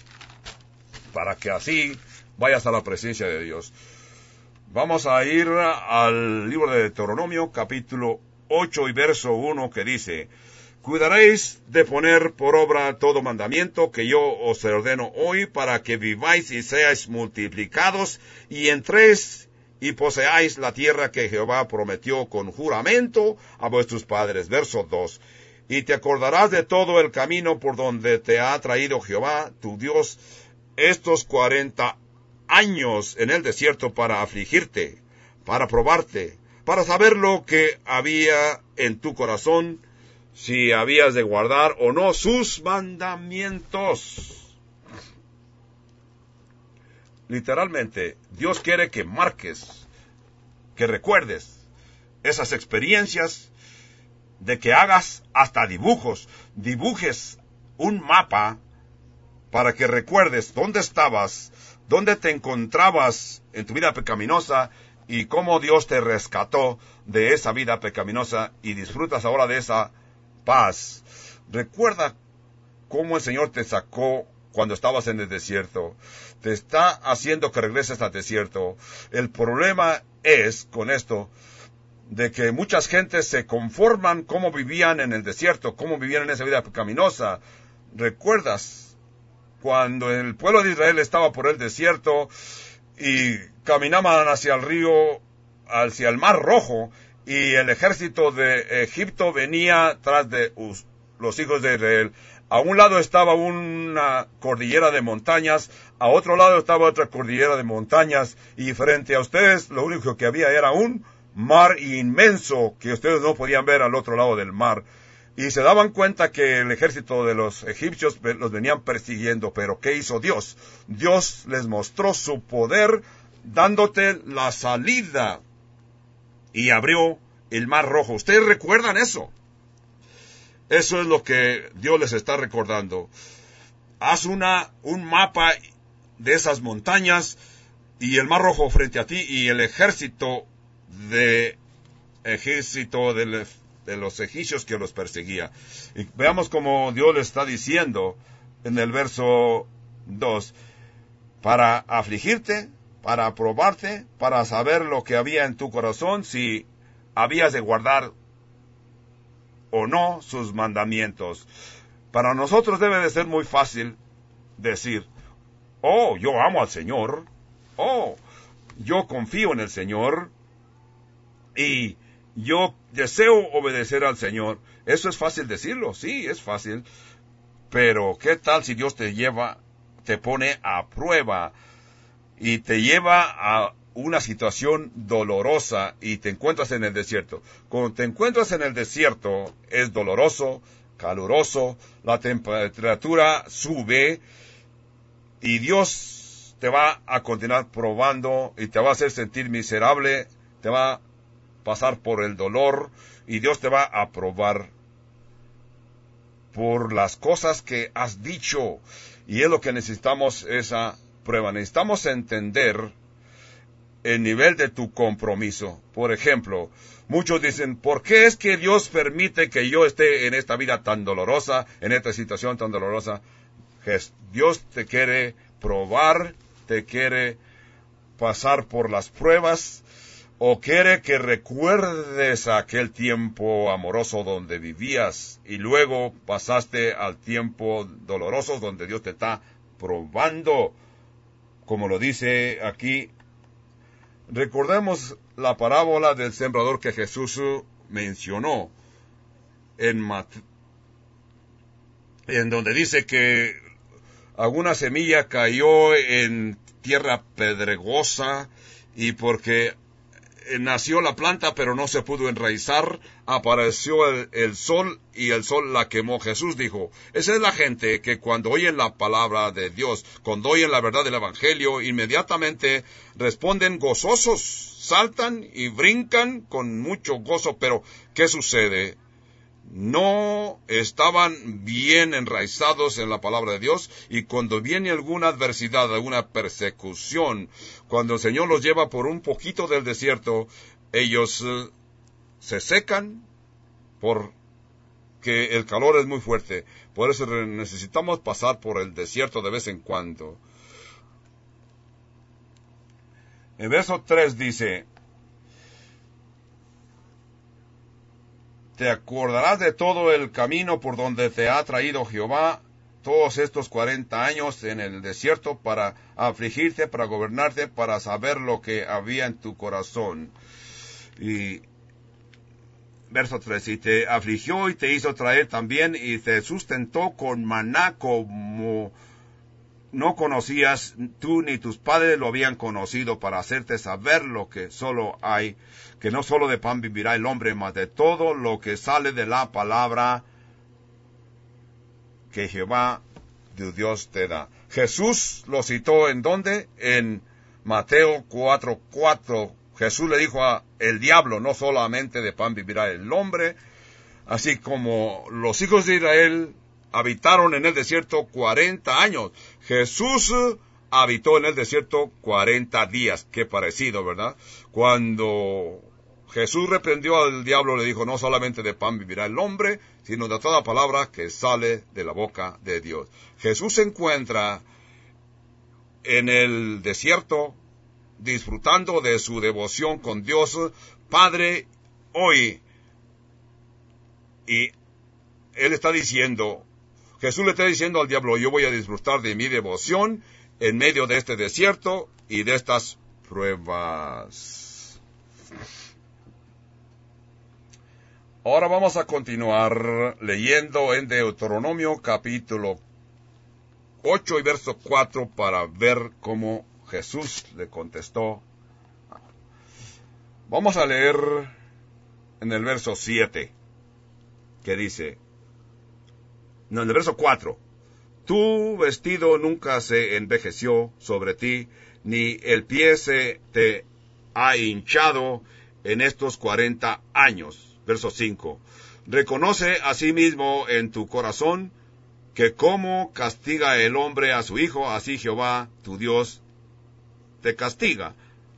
para que así vayas a la presencia de Dios. Vamos a ir al libro de Deuteronomio, capítulo ocho y verso uno, que dice, cuidaréis de poner por obra todo mandamiento que yo os ordeno hoy, para que viváis y seáis multiplicados, y entréis y poseáis la tierra que Jehová prometió con juramento a vuestros padres. Verso dos. Y te acordarás de todo el camino por donde te ha traído Jehová, tu Dios, estos cuarenta años en el desierto para afligirte, para probarte, para saber lo que había en tu corazón, si habías de guardar o no sus mandamientos. Literalmente, Dios quiere que marques, que recuerdes esas experiencias, de que hagas hasta dibujos, dibujes un mapa para que recuerdes dónde estabas, dónde te encontrabas en tu vida pecaminosa y cómo Dios te rescató de esa vida pecaminosa y disfrutas ahora de esa paz. Recuerda cómo el Señor te sacó cuando estabas en el desierto. Te está haciendo que regreses al desierto. El problema es con esto, de que muchas gentes se conforman cómo vivían en el desierto, cómo vivían en esa vida pecaminosa. ¿Recuerdas cuando el pueblo de Israel estaba por el desierto y caminaban hacia el río, hacia el Mar Rojo, y el ejército de Egipto venía tras de los hijos de Israel? A un lado estaba una cordillera de montañas, a otro lado estaba otra cordillera de montañas, y frente a ustedes lo único que había era un mar inmenso que ustedes no podían ver al otro lado del mar. y se daban cuenta que el ejército de los egipcios los venían persiguiendo. Pero ¿qué hizo Dios? Dios les mostró su poder dándote la salida y abrió el mar rojo. ¿Ustedes recuerdan eso? Eso es lo que Dios les está recordando. Haz una, un mapa de esas montañas y el mar rojo frente a ti y el ejército de ejército de, de los egipcios que los perseguía. Y veamos cómo Dios le está diciendo en el verso dos, para afligirte, para probarte, para saber lo que había en tu corazón, si habías de guardar o no sus mandamientos. Para nosotros debe de ser muy fácil decir, oh, yo amo al Señor, oh, yo confío en el Señor, y yo deseo obedecer al Señor. Eso es fácil decirlo, sí, es fácil. Pero, ¿qué tal si Dios te lleva, te pone a prueba y te lleva a una situación dolorosa y te encuentras en el desierto? Cuando te encuentras en el desierto, es doloroso, caluroso, la temperatura sube y Dios te va a continuar probando y te va a hacer sentir miserable, te va a pasar por el dolor y Dios te va a probar por las cosas que has dicho. Y es lo que necesitamos, esa prueba. Necesitamos entender el nivel de tu compromiso. Por ejemplo, muchos dicen, ¿por qué es que Dios permite que yo esté en esta vida tan dolorosa, en esta situación tan dolorosa? Dios te quiere probar, te quiere pasar por las pruebas, o quiere que recuerdes aquel tiempo amoroso donde vivías y luego pasaste al tiempo doloroso donde Dios te está probando. Como lo dice aquí, recordemos la parábola del sembrador que Jesús mencionó en Mateo, en donde dice que alguna semilla cayó en tierra pedregosa y porque nació la planta pero no se pudo enraizar, apareció el, el sol y el sol la quemó. Jesús dijo, esa es la gente que cuando oyen la palabra de Dios, cuando oyen la verdad del evangelio, inmediatamente responden gozosos, saltan y brincan con mucho gozo. Pero ¿qué sucede? No estaban bien enraizados en la palabra de Dios, y cuando viene alguna adversidad, alguna persecución, cuando el Señor los lleva por un poquito del desierto, ellos uh, se secan porque el calor es muy fuerte. Por eso necesitamos pasar por el desierto de vez en cuando. El verso tres dice, te acordarás de todo el camino por donde te ha traído Jehová todos estos cuarenta años en el desierto para afligirte, para gobernarte, para saber lo que había en tu corazón. Y verso tres, y te afligió y te hizo traer también y te sustentó con maná como no conocías tú ni tus padres lo habían conocido, para hacerte saber lo que solo hay, que no solo de pan vivirá el hombre, mas de todo lo que sale de la palabra que Jehová tu Dios te da. Jesús lo citó ¿en dónde? En Mateo cuatro cuatro. Jesús le dijo a el diablo, no solamente de pan vivirá el hombre, así como los hijos de Israel habitaron en el desierto cuarenta años. Jesús habitó en el desierto cuarenta días. Qué parecido, ¿verdad? Cuando Jesús reprendió al diablo, le dijo, no solamente de pan vivirá el hombre, sino de toda palabra que sale de la boca de Dios. Jesús se encuentra en el desierto disfrutando de su devoción con Dios Padre hoy. Y Él está diciendo, Jesús le está diciendo al diablo, yo voy a disfrutar de mi devoción en medio de este desierto y de estas pruebas. Ahora vamos a continuar leyendo en Deuteronomio capítulo ocho y verso cuatro para ver cómo Jesús le contestó. Vamos a leer en el verso siete, que dice, No, en el verso cuatro. Tu vestido nunca se envejeció sobre ti, ni el pie se te ha hinchado en estos cuarenta años. Verso cinco. Reconoce asimismo en tu corazón que como castiga el hombre a su hijo, así Jehová tu Dios te castiga.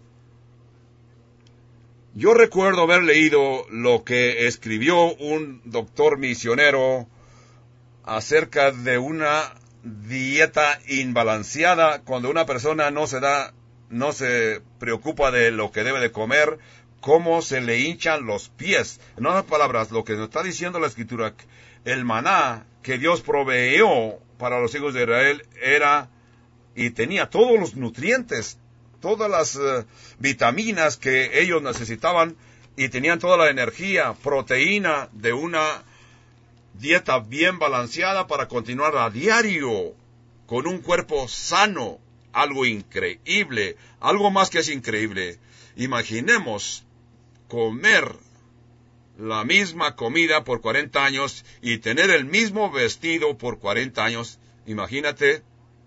Yo recuerdo haber leído lo que escribió un doctor misionero acerca de una dieta imbalanceada, cuando una persona no se da, no se preocupa de lo que debe de comer, cómo se le hinchan los pies. En otras palabras, lo que nos está diciendo la Escritura, el maná que Dios proveyó para los hijos de Israel era y tenía todos los nutrientes, todas las uh, vitaminas que ellos necesitaban, y tenían toda la energía, proteína de una dieta bien balanceada para continuar a diario con un cuerpo sano. Algo increíble, algo más que es increíble. Imaginemos comer la misma comida por cuarenta años y tener el mismo vestido por cuarenta años. Imagínate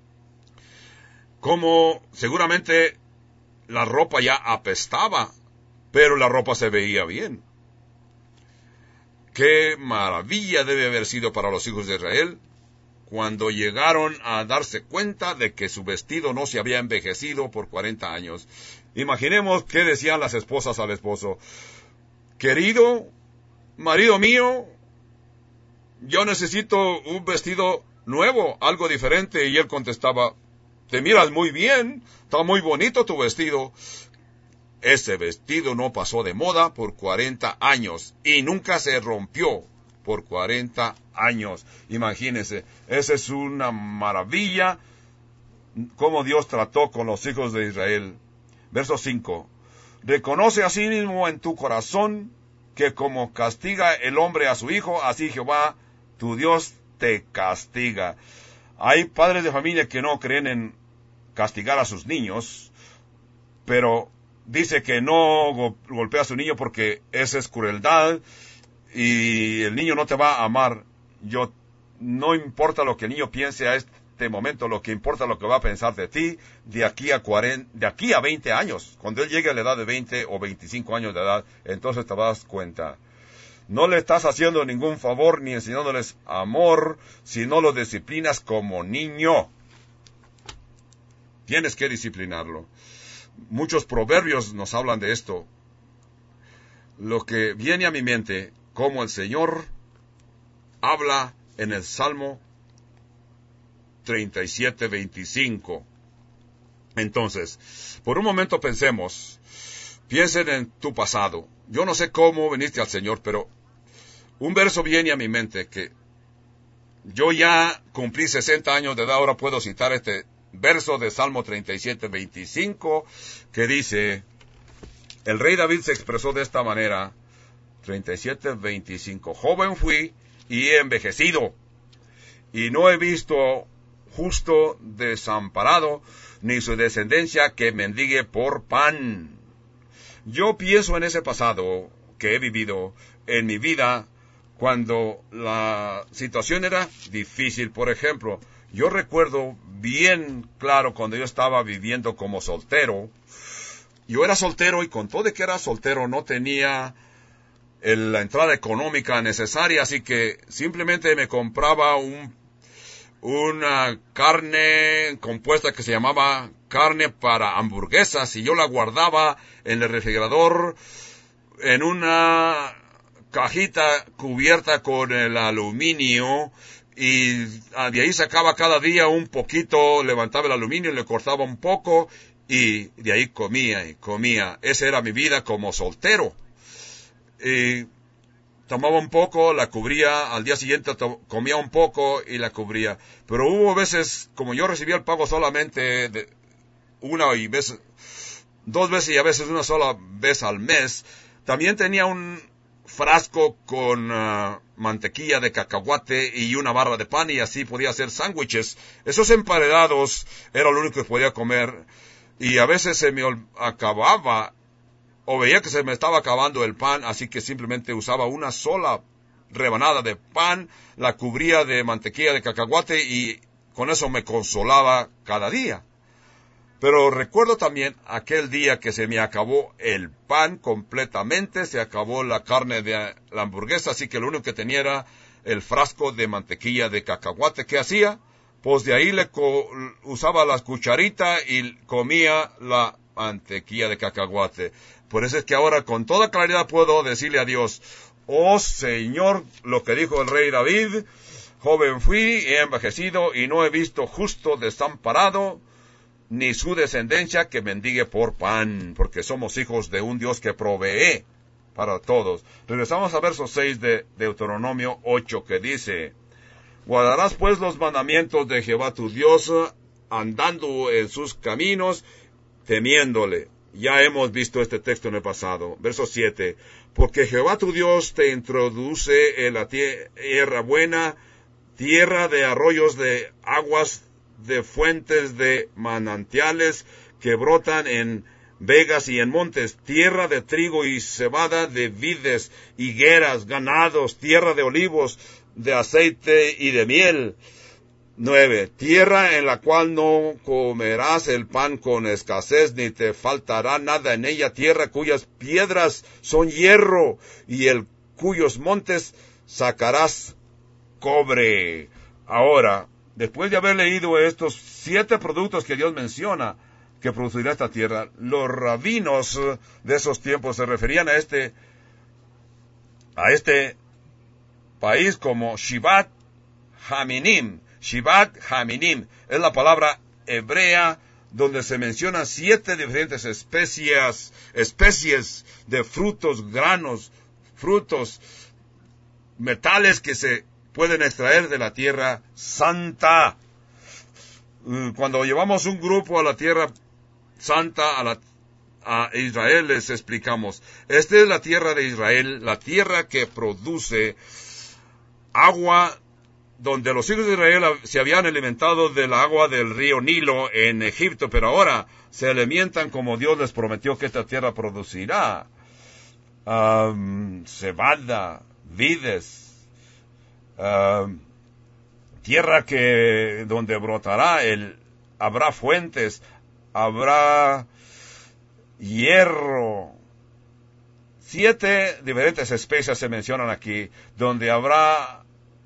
cómo seguramente la ropa ya apestaba, pero la ropa se veía bien. Qué maravilla debe haber sido para los hijos de Israel cuando llegaron a darse cuenta de que su vestido no se había envejecido por cuarenta años. Imaginemos qué decían las esposas al esposo. Querido marido mío, yo necesito un vestido nuevo, algo diferente. Y él contestaba, te miras muy bien, está muy bonito tu vestido. Ese vestido no pasó de moda por cuarenta años y nunca se rompió por cuarenta años. Imagínense, esa es una maravilla cómo Dios trató con los hijos de Israel. Verso cinco. Reconoce asimismo en tu corazón que como castiga el hombre a su hijo, así Jehová tu Dios te castiga. Hay padres de familia que no creen en castigar a sus niños, pero dice que no go- golpea a su niño porque esa es crueldad y el niño no te va a amar. Yo, no importa lo que el niño piense a este momento, lo que importa es lo que va a pensar de ti de aquí a cuarenta, de aquí a veinte años. Cuando él llegue a la edad de veinte o veinticinco años de edad, entonces te das cuenta. No le estás haciendo ningún favor ni enseñándoles amor si no lo disciplinas como niño. Tienes que disciplinarlo. Muchos proverbios nos hablan de esto. Lo que viene a mi mente, como el Señor habla en el Salmo treinta y siete, veinticinco. Entonces, por un momento pensemos, piensen en tu pasado. Yo no sé cómo viniste al Señor, pero un verso viene a mi mente que yo ya cumplí sesenta años de edad, ahora puedo citar este verso de Salmo treinta y siete, veinticinco, que dice, el rey David se expresó de esta manera, treinta y siete, veinticinco, joven fui y he envejecido, y no he visto justo desamparado, ni su descendencia que mendigue por pan. Yo pienso en ese pasado que he vivido en mi vida, cuando la situación era difícil. Por ejemplo, yo recuerdo bien claro cuando yo estaba viviendo como soltero. Yo era soltero y con todo de que era soltero no tenía el, la entrada económica necesaria, así que simplemente me compraba un, una carne compuesta que se llamaba carne para hamburguesas y yo la guardaba en el refrigerador en una cajita cubierta con el aluminio, y de ahí sacaba cada día un poquito, levantaba el aluminio, le cortaba un poco y de ahí comía y comía. Esa era mi vida como soltero. Y tomaba un poco, la cubría, al día siguiente comía un poco y la cubría. Pero hubo veces, como yo recibía el pago solamente de una y vez, dos veces y a veces una sola vez al mes, también tenía un frasco con uh, mantequilla de cacahuate y una barra de pan, y así podía hacer sándwiches. Esos emparedados era lo único que podía comer, y a veces se me acababa o veía que se me estaba acabando el pan, así que simplemente usaba una sola rebanada de pan, la cubría de mantequilla de cacahuate y con eso me consolaba cada día. Pero recuerdo también aquel día que se me acabó el pan completamente, se acabó la carne de la hamburguesa, así que lo único que tenía era el frasco de mantequilla de cacahuate. ¿Qué hacía? Pues de ahí le usaba la cucharita y comía la mantequilla de cacahuate. Por eso es que ahora con toda claridad puedo decirle a Dios, oh Señor, lo que dijo el rey David, joven fui, he envejecido y no he visto justo desamparado, ni su descendencia que mendigue por pan, porque somos hijos de un Dios que provee para todos. Regresamos a verso seis de Deuteronomio ocho, que dice, guardarás pues los mandamientos de Jehová tu Dios, andando en sus caminos, temiéndole. Ya hemos visto este texto en el pasado. Verso siete, porque Jehová tu Dios te introduce en la tierra buena, tierra de arroyos de aguas, de fuentes de manantiales que brotan en vegas y en montes, tierra de trigo y cebada, de vides, higueras, ganados, tierra de olivos, de aceite y de miel. Nueve, tierra en la cual no comerás el pan con escasez, ni te faltará nada en ella, tierra cuyas piedras son hierro, y el cuyos montes sacarás cobre. Ahora, después de haber leído estos siete productos que Dios menciona que producirá esta tierra, los rabinos de esos tiempos se referían a este, a este país como Shivat Haminim. Shivat Haminim es la palabra hebrea donde se mencionan siete diferentes especies, especies de frutos, granos, frutos, metales que se pueden extraer de la tierra santa. Cuando llevamos un grupo a la tierra santa, a, la, a Israel, les explicamos, esta es la tierra de Israel, la tierra que produce agua, donde los hijos de Israel se habían alimentado del agua del río Nilo en Egipto, pero ahora se alimentan como Dios les prometió que esta tierra producirá. Um, cebada, vides, um, tierra que donde brotará el, habrá fuentes, habrá hierro. Siete diferentes especies se mencionan aquí, donde habrá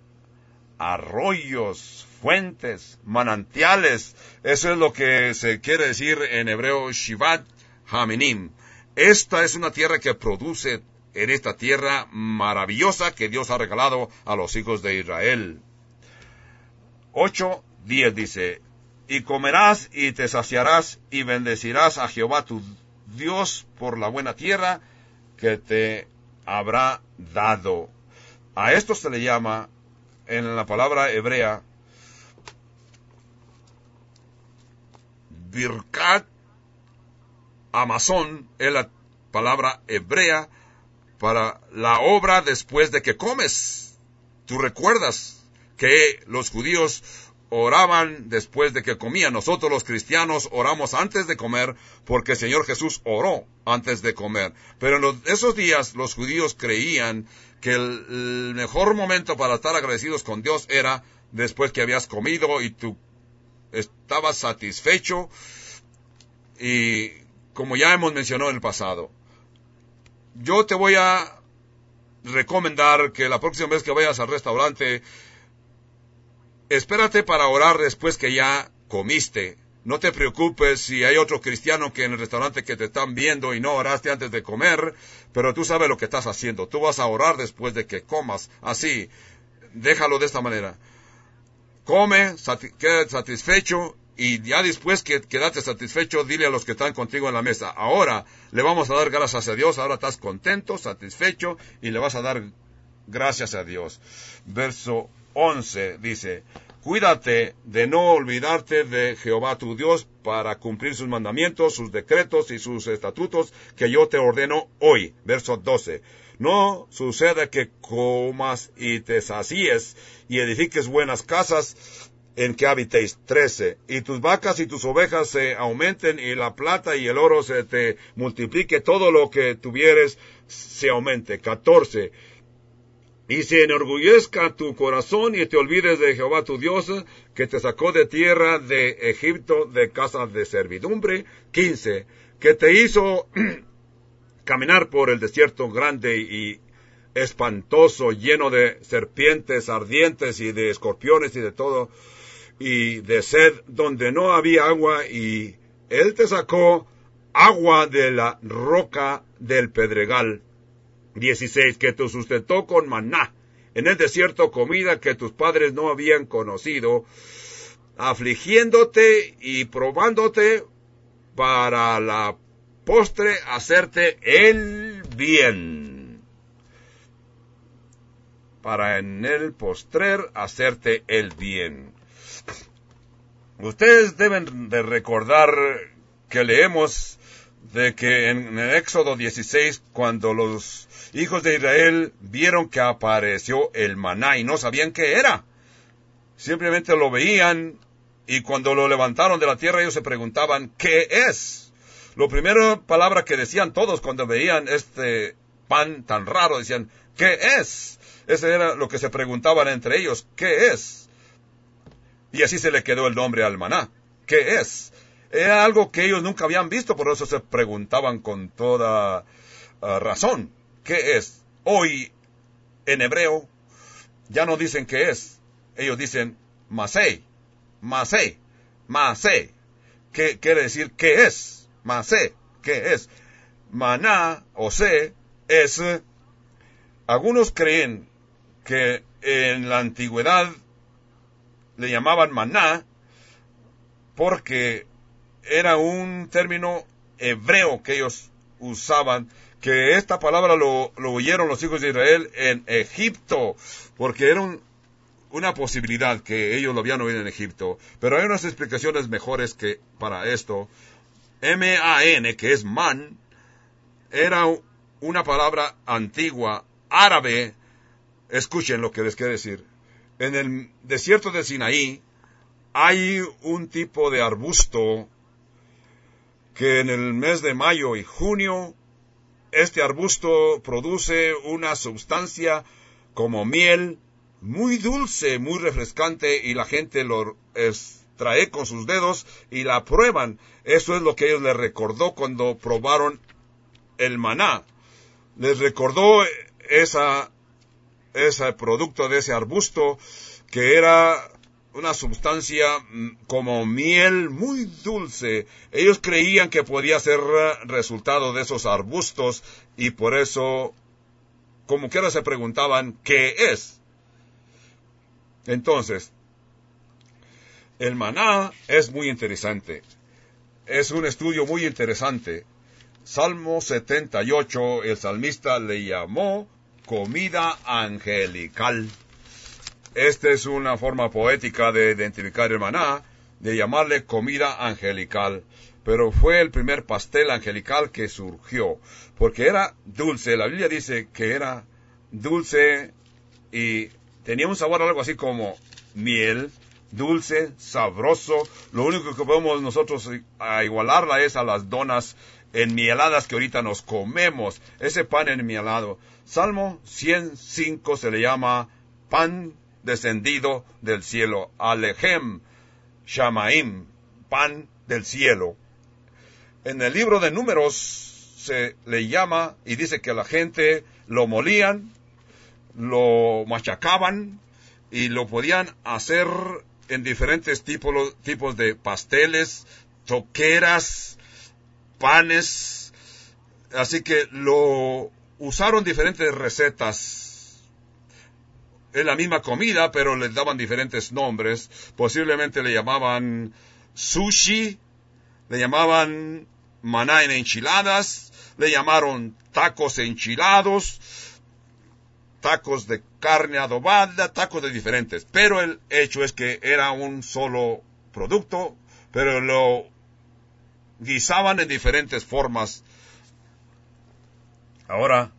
arroyos, fuentes, manantiales. Eso es lo que se quiere decir en hebreo Shivat Haminim. Esta es una tierra que produce en esta tierra maravillosa que Dios ha regalado a los hijos de Israel. ocho, diez dice, y comerás y te saciarás y bendecirás a Jehová tu Dios por la buena tierra que te habrá dado. A esto se le llama en la palabra hebrea Birkat Amazon, es la palabra hebrea para la obra después de que comes. Tú recuerdas que los judíos oraban después de que comían. Nosotros los cristianos oramos antes de comer porque el Señor Jesús oró antes de comer. Pero en los, esos días los judíos creían que el, el mejor momento para estar agradecidos con Dios era después que habías comido y tú estabas satisfecho. Y como ya hemos mencionado en el pasado, yo te voy a recomendar que la próxima vez que vayas al restaurante, espérate para orar después que ya comiste. No te preocupes si hay otro cristiano que en el restaurante que te están viendo y no oraste antes de comer, pero tú sabes lo que estás haciendo. Tú vas a orar después de que comas. Así, déjalo de esta manera. Come, sati- queda satisfecho y ya después que quedaste satisfecho, dile a los que están contigo en la mesa, ahora le vamos a dar gracias a Dios, ahora estás contento, satisfecho y le vas a dar gracias a Dios. Verso once dice, cuídate de no olvidarte de Jehová tu Dios para cumplir sus mandamientos, sus decretos y sus estatutos que yo te ordeno hoy. Verso doce. No suceda que comas y te sacíes y edifiques buenas casas en que habitéis. trece. Y tus vacas y tus ovejas se aumenten y la plata y el oro se te multiplique, todo lo que tuvieres se aumente. catorce. y se enorgullezca tu corazón y te olvides de Jehová tu Dios, que te sacó de tierra de Egipto, de casa de servidumbre. quince. Que te hizo caminar por el desierto grande y espantoso, lleno de serpientes ardientes y de escorpiones y de todo, y de sed donde no había agua, y él te sacó agua de la roca del pedregal. dieciséis. Que te sustentó con maná en el desierto, comida que tus padres no habían conocido, afligiéndote y probándote para la postre hacerte el bien. Para en el postrer hacerte el bien. Ustedes deben de recordar que leemos de que en el Éxodo dieciséis, cuando los hijos de Israel vieron que apareció el maná y no sabían qué era. Simplemente lo veían, y cuando lo levantaron de la tierra ellos se preguntaban, ¿qué es? La primera palabra que decían todos cuando veían este pan tan raro, decían, ¿qué es? Ese era lo que se preguntaban entre ellos, ¿qué es? Y así se le quedó el nombre al maná, ¿qué es? Era algo que ellos nunca habían visto, por eso se preguntaban con toda uh, razón, ¿qué es? Hoy, en hebreo, ya no dicen qué es, ellos dicen masé, masé, masé. ¿Qué quiere decir qué es? Masé, ¿qué es? Maná, o sé, es... Algunos creen que en la antigüedad le llamaban maná porque era un término hebreo que ellos usaban, que esta palabra lo, lo oyeron los hijos de Israel en Egipto, porque era un, una posibilidad que ellos lo habían oído en Egipto. Pero hay unas explicaciones mejores que para esto. M A N, que es man, era una palabra antigua, árabe. Escuchen lo que les quiero decir. En el desierto de Sinaí hay un tipo de arbusto que en el mes de mayo y junio, este arbusto produce una sustancia como miel, muy dulce, muy refrescante, y la gente lo extrae con sus dedos y la prueban. Eso es lo que ellos les recordó cuando probaron el maná. Les recordó esa, ese producto de ese arbusto, que era una sustancia como miel muy dulce. Ellos creían que podía ser resultado de esos arbustos, y por eso, como quiera, se preguntaban, ¿qué es? Entonces, el maná es muy interesante. Es un estudio muy interesante. Salmo setenta y ocho, el salmista le llamó comida angelical. Esta es una forma poética de identificar el maná, de llamarle comida angelical. Pero fue el primer pastel angelical que surgió, porque era dulce. La Biblia dice que era dulce y tenía un sabor algo así como miel, dulce, sabroso. Lo único que podemos nosotros a igualarla es a las donas enmieladas que ahorita nos comemos, ese pan enmielado. Salmo ciento cinco se le llama pan descendido del cielo, Alejem Shamaim, pan del cielo. En el libro de Números se le llama y dice que la gente lo molían, lo machacaban y lo podían hacer en diferentes tipos, tipos de pasteles, toqueras, panes. Así que lo usaron diferentes recetas. Es la misma comida, pero les daban diferentes nombres. Posiblemente le llamaban sushi, le llamaban maná en enchiladas, le llamaron tacos enchilados, tacos de carne adobada, tacos de diferentes. Pero el hecho es que era un solo producto, pero lo guisaban en diferentes formas. Ahora,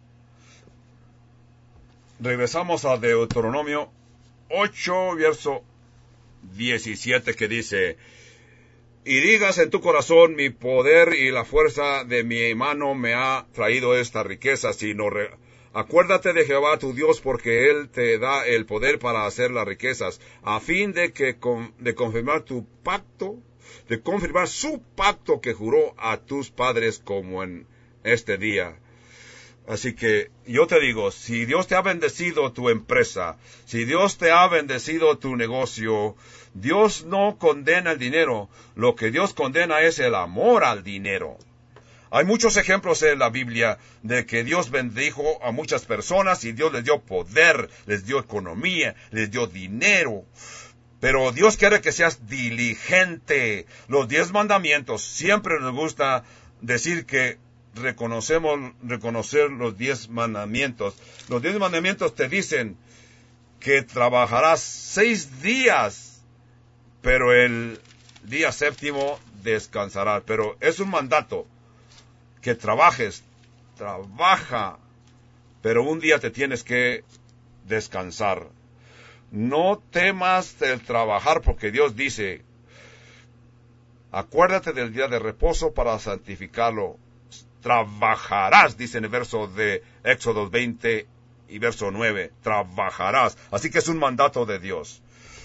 regresamos a Deuteronomio ocho, verso diecisiete, que dice: y digas en tu corazón, mi poder y la fuerza de mi mano me ha traído esta riqueza, sino re Acuérdate de Jehová tu Dios, porque Él te da el poder para hacer las riquezas, a fin de que con, de confirmar tu pacto, de confirmar su pacto que juró a tus padres como en este día. Así que yo te digo, si Dios te ha bendecido tu empresa, si Dios te ha bendecido tu negocio, Dios no condena el dinero. Lo que Dios condena es el amor al dinero. Hay muchos ejemplos en la Biblia de que Dios bendijo a muchas personas y Dios les dio poder, les dio economía, les dio dinero. Pero Dios quiere que seas diligente. Los diez mandamientos, siempre nos gusta decir que reconocemos, reconocer los diez mandamientos. Los diez mandamientos te dicen que trabajarás seis días, pero el día séptimo descansarás. Pero es un mandato. Que trabajes, trabaja, pero un día te tienes que descansar. No temas el trabajar, porque Dios dice, acuérdate del día de reposo para santificarlo. Trabajarás, dice en el verso de Éxodo veinte y verso nueve, trabajarás. Así que es un mandato de Dios.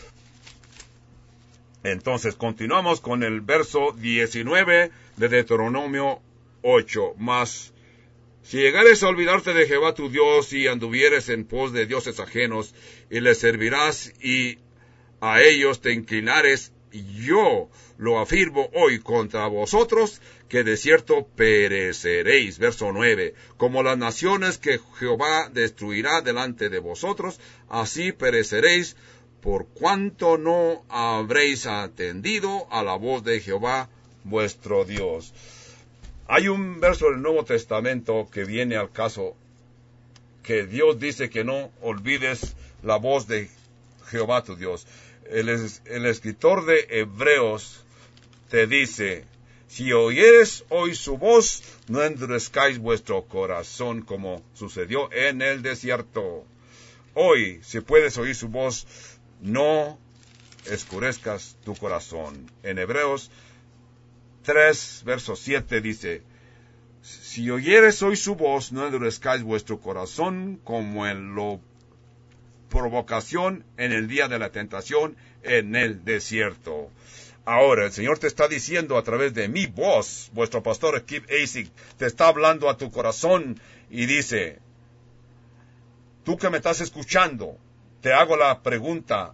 Entonces, continuamos con el verso diecinueve de Deuteronomio ocho. Mas, si llegares a olvidarte de Jehová tu Dios y anduvieres en pos de dioses ajenos, y les servirás y a ellos te inclinares, yo lo afirmo hoy contra vosotros, que de cierto pereceréis. Verso nueve. Como las naciones que Jehová destruirá delante de vosotros, así pereceréis, por cuanto no habréis atendido a la voz de Jehová vuestro Dios. Hay un verso del Nuevo Testamento que viene al caso, que Dios dice que no olvides la voz de Jehová tu Dios. El, el escritor de Hebreos te dice, si oyeres hoy su voz, no endurezcáis vuestro corazón como sucedió en el desierto. Hoy, si puedes oír su voz, no escurezcas tu corazón. En Hebreos tres, verso siete dice, si oyeres hoy su voz, no endurezcáis vuestro corazón como en la provocación en el día de la tentación en el desierto. Ahora, el Señor te está diciendo a través de mi voz, vuestro pastor Kip Asik, te está hablando a tu corazón y dice, tú que me estás escuchando, te hago la pregunta,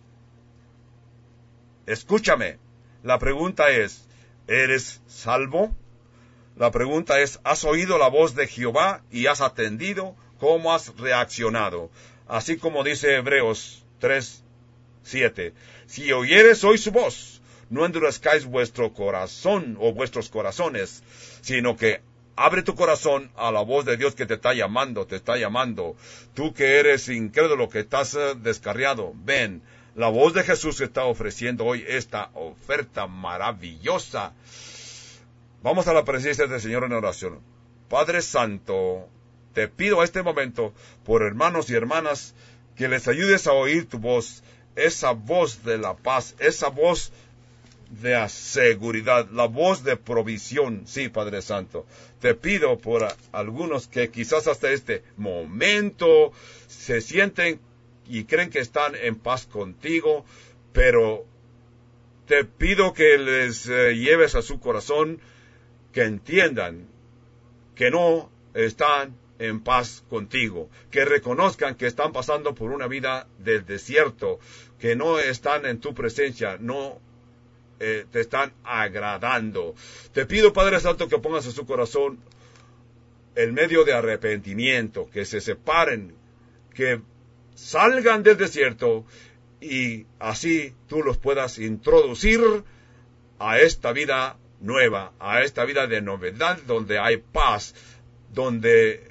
escúchame, la pregunta es, ¿eres salvo? La pregunta es, ¿has oído la voz de Jehová y has atendido? ¿Cómo has reaccionado? Así como dice Hebreos tres, siete. Si oyeres hoy su voz, no endurezcáis vuestro corazón o vuestros corazones, sino que abre tu corazón a la voz de Dios que te está llamando, te está llamando. Tú que eres incrédulo, que estás uh, descarriado, ven. La voz de Jesús está ofreciendo hoy esta oferta maravillosa. Vamos a la presencia del Señor en oración. Padre Santo, te pido a este momento por hermanos y hermanas que les ayudes a oír tu voz, esa voz de la paz, esa voz de la seguridad, la voz de provisión. Sí, Padre Santo, te pido por a, algunos que quizás hasta este momento se sienten y creen que están en paz contigo, pero te pido que les eh, lleves a su corazón, que entiendan que no están en paz contigo, que reconozcan que están pasando por una vida del desierto, que no están en tu presencia, no eh, te están agradando. Te pido, Padre Santo, que pongas en su corazón el medio de arrepentimiento, que se separen, que salgan del desierto y así tú los puedas introducir a esta vida nueva, a esta vida de novedad, donde hay paz, donde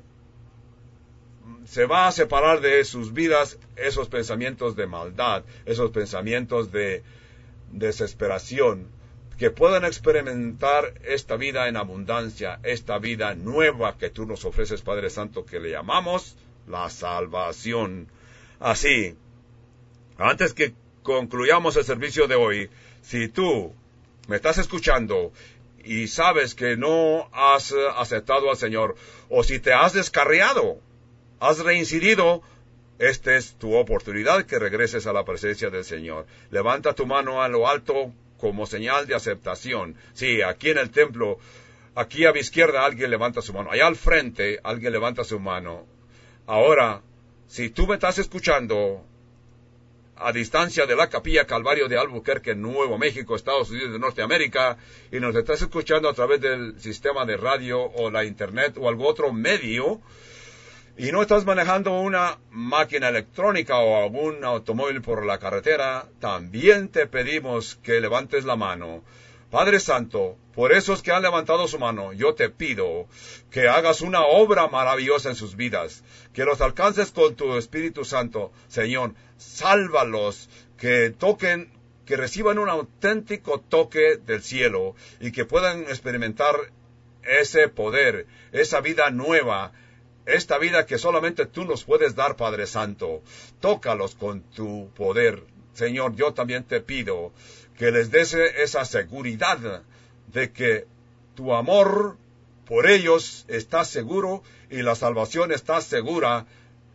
se va a separar de sus vidas esos pensamientos de maldad, esos pensamientos de desesperación, que puedan experimentar esta vida en abundancia, esta vida nueva que tú nos ofreces, Padre Santo, que le llamamos la salvación. Así, antes que concluyamos el servicio de hoy, si tú me estás escuchando y sabes que no has aceptado al Señor, o si te has descarriado, has reincidido, esta es tu oportunidad que regreses a la presencia del Señor. Levanta tu mano a lo alto como señal de aceptación. Sí, aquí en el templo, aquí a mi izquierda alguien levanta su mano. Allá al frente alguien levanta su mano. Ahora, si tú me estás escuchando a distancia de la Capilla Calvario de Albuquerque, Nuevo México, Estados Unidos de Norteamérica, y nos estás escuchando a través del sistema de radio o la internet o algún otro medio, y no estás manejando una máquina electrónica o algún automóvil por la carretera, también te pedimos que levantes la mano. Padre Santo, por esos que han levantado su mano, yo te pido que hagas una obra maravillosa en sus vidas, que los alcances con tu Espíritu Santo. Señor, sálvalos, que toquen, que reciban un auténtico toque del cielo y que puedan experimentar ese poder, esa vida nueva, esta vida que solamente tú nos puedes dar, Padre Santo. Tócalos con tu poder. Señor, yo también te pido que les des esa seguridad de que tu amor por ellos está seguro y la salvación está segura.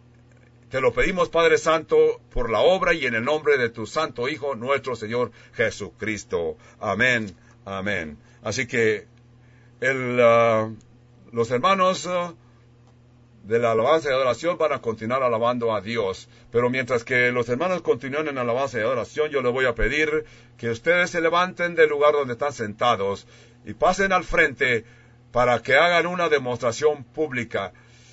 Te lo pedimos, Padre Santo, por la obra y en el nombre de tu Santo Hijo, nuestro Señor Jesucristo. Amén, amén. Así que el, uh, los hermanos uh, de la alabanza y adoración van a continuar alabando a Dios. Pero mientras que los hermanos continúen en alabanza y adoración, yo les voy a pedir que ustedes se levanten del lugar donde están sentados y pasen al frente para que hagan una demostración pública.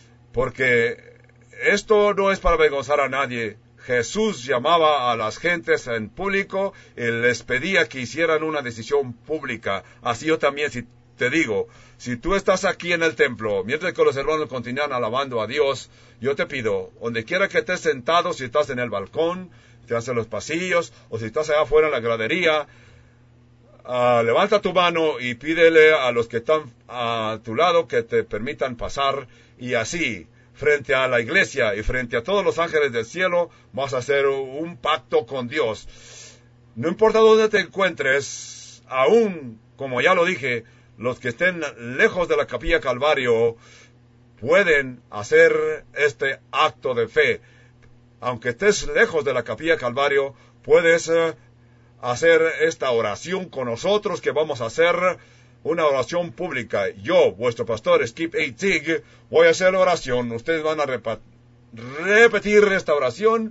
Porque esto no es para avergonzar a nadie. Jesús llamaba a las gentes en público y les pedía que hicieran una decisión pública. Así yo también, si te digo, si tú estás aquí en el templo, mientras que los hermanos continúan alabando a Dios, yo te pido, donde quiera que estés sentado, si estás en el balcón, si estás en los pasillos, o si estás allá afuera en la gradería, uh, levanta tu mano y pídele a los que están a tu lado que te permitan pasar, y así, frente a la iglesia y frente a todos los ángeles del cielo, vas a hacer un pacto con Dios. No importa dónde te encuentres, aún, como ya lo dije, los que estén lejos de la Capilla Calvario pueden hacer este acto de fe. Aunque estés lejos de la Capilla Calvario, puedes uh, hacer esta oración con nosotros, que vamos a hacer una oración pública. Yo, vuestro pastor Skip A. Tig, voy a hacer la oración. Ustedes van a repa- repetir esta oración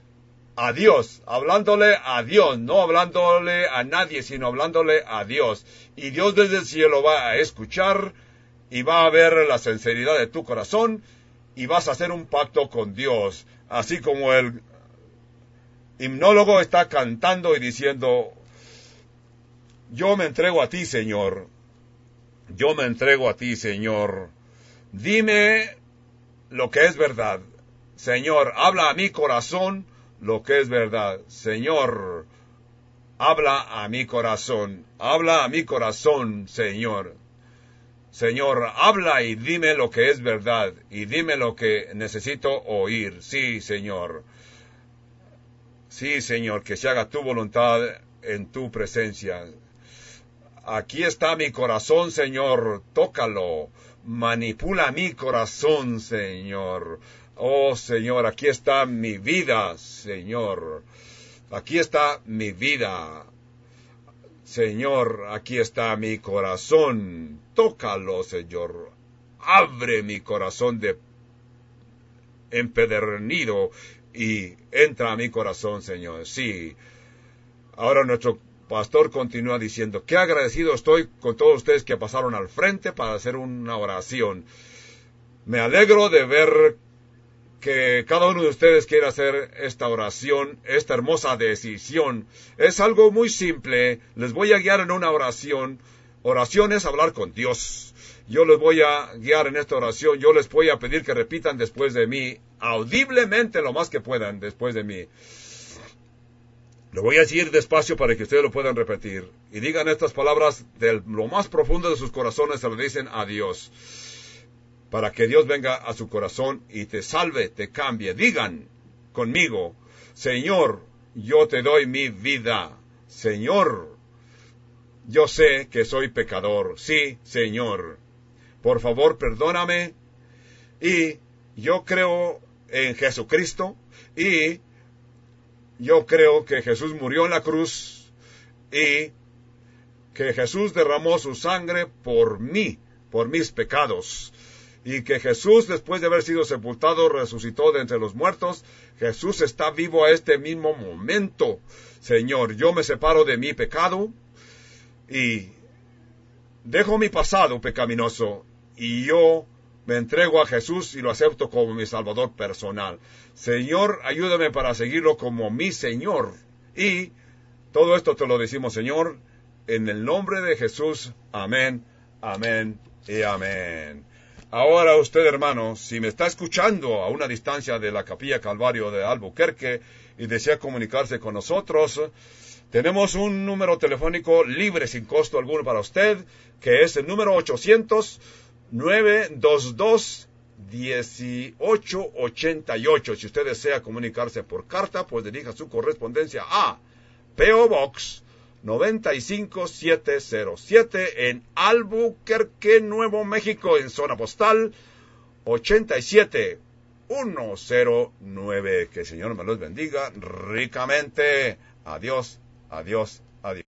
a Dios, hablándole a Dios, no hablándole a nadie, sino hablándole a Dios. Y Dios desde el cielo va a escuchar y va a ver la sinceridad de tu corazón y vas a hacer un pacto con Dios. Así como el himnólogo está cantando y diciendo, yo me entrego a ti, Señor. Yo me entrego a ti, Señor. Dime lo que es verdad. Señor, habla a mi corazón lo que es verdad. Señor, habla a mi corazón. Habla a mi corazón, Señor. Señor, habla y dime lo que es verdad. Y dime lo que necesito oír. Sí, Señor. Sí, Señor, que se haga tu voluntad en tu presencia. Aquí está mi corazón, Señor. Tócalo. Manipula mi corazón, Señor. Oh, Señor, aquí está mi vida, Señor. Aquí está mi vida. Señor, aquí está mi corazón. Tócalo, Señor. Abre mi corazón de empedernido y entra a mi corazón, Señor. Sí. Ahora nuestro pastor continúa diciendo, qué agradecido estoy con todos ustedes que pasaron al frente para hacer una oración. Me alegro de ver que cada uno de ustedes quiera hacer esta oración, esta hermosa decisión. Es algo muy simple. Les voy a guiar en una oración. Oración es hablar con Dios. Yo les voy a guiar en esta oración. Yo les voy a pedir que repitan después de mí, audiblemente lo más que puedan después de mí. Lo voy a decir despacio para que ustedes lo puedan repetir. Y digan estas palabras de lo más profundo de sus corazones, se lo dicen a Dios. Para que Dios venga a su corazón y te salve, te cambie. Digan conmigo, Señor, yo te doy mi vida. Señor, yo sé que soy pecador. Sí, Señor. Por favor, perdóname y yo creo en Jesucristo y yo creo que Jesús murió en la cruz y que Jesús derramó su sangre por mí, por mis pecados. Y que Jesús, después de haber sido sepultado, resucitó de entre los muertos. Jesús está vivo a este mismo momento. Señor, yo me separo de mi pecado y dejo mi pasado pecaminoso y yo me entrego a Jesús y lo acepto como mi Salvador personal. Señor, ayúdame para seguirlo como mi Señor. Y todo esto te lo decimos, Señor, en el nombre de Jesús. Amén, amén y amén. Ahora usted, hermano, si me está escuchando a una distancia de la Capilla Calvario de Albuquerque y desea comunicarse con nosotros, tenemos un número telefónico libre sin costo alguno para usted, que es el número ochocientos, nueve dos dos, dieciocho ochenta y ocho. Si usted desea comunicarse por carta, pues dirija su correspondencia a P O Box noventa y cinco setecientos siete en Albuquerque, Nuevo México, en zona postal ochenta y siete ciento nueve. Que el Señor me los bendiga ricamente. Adiós, adiós, adiós.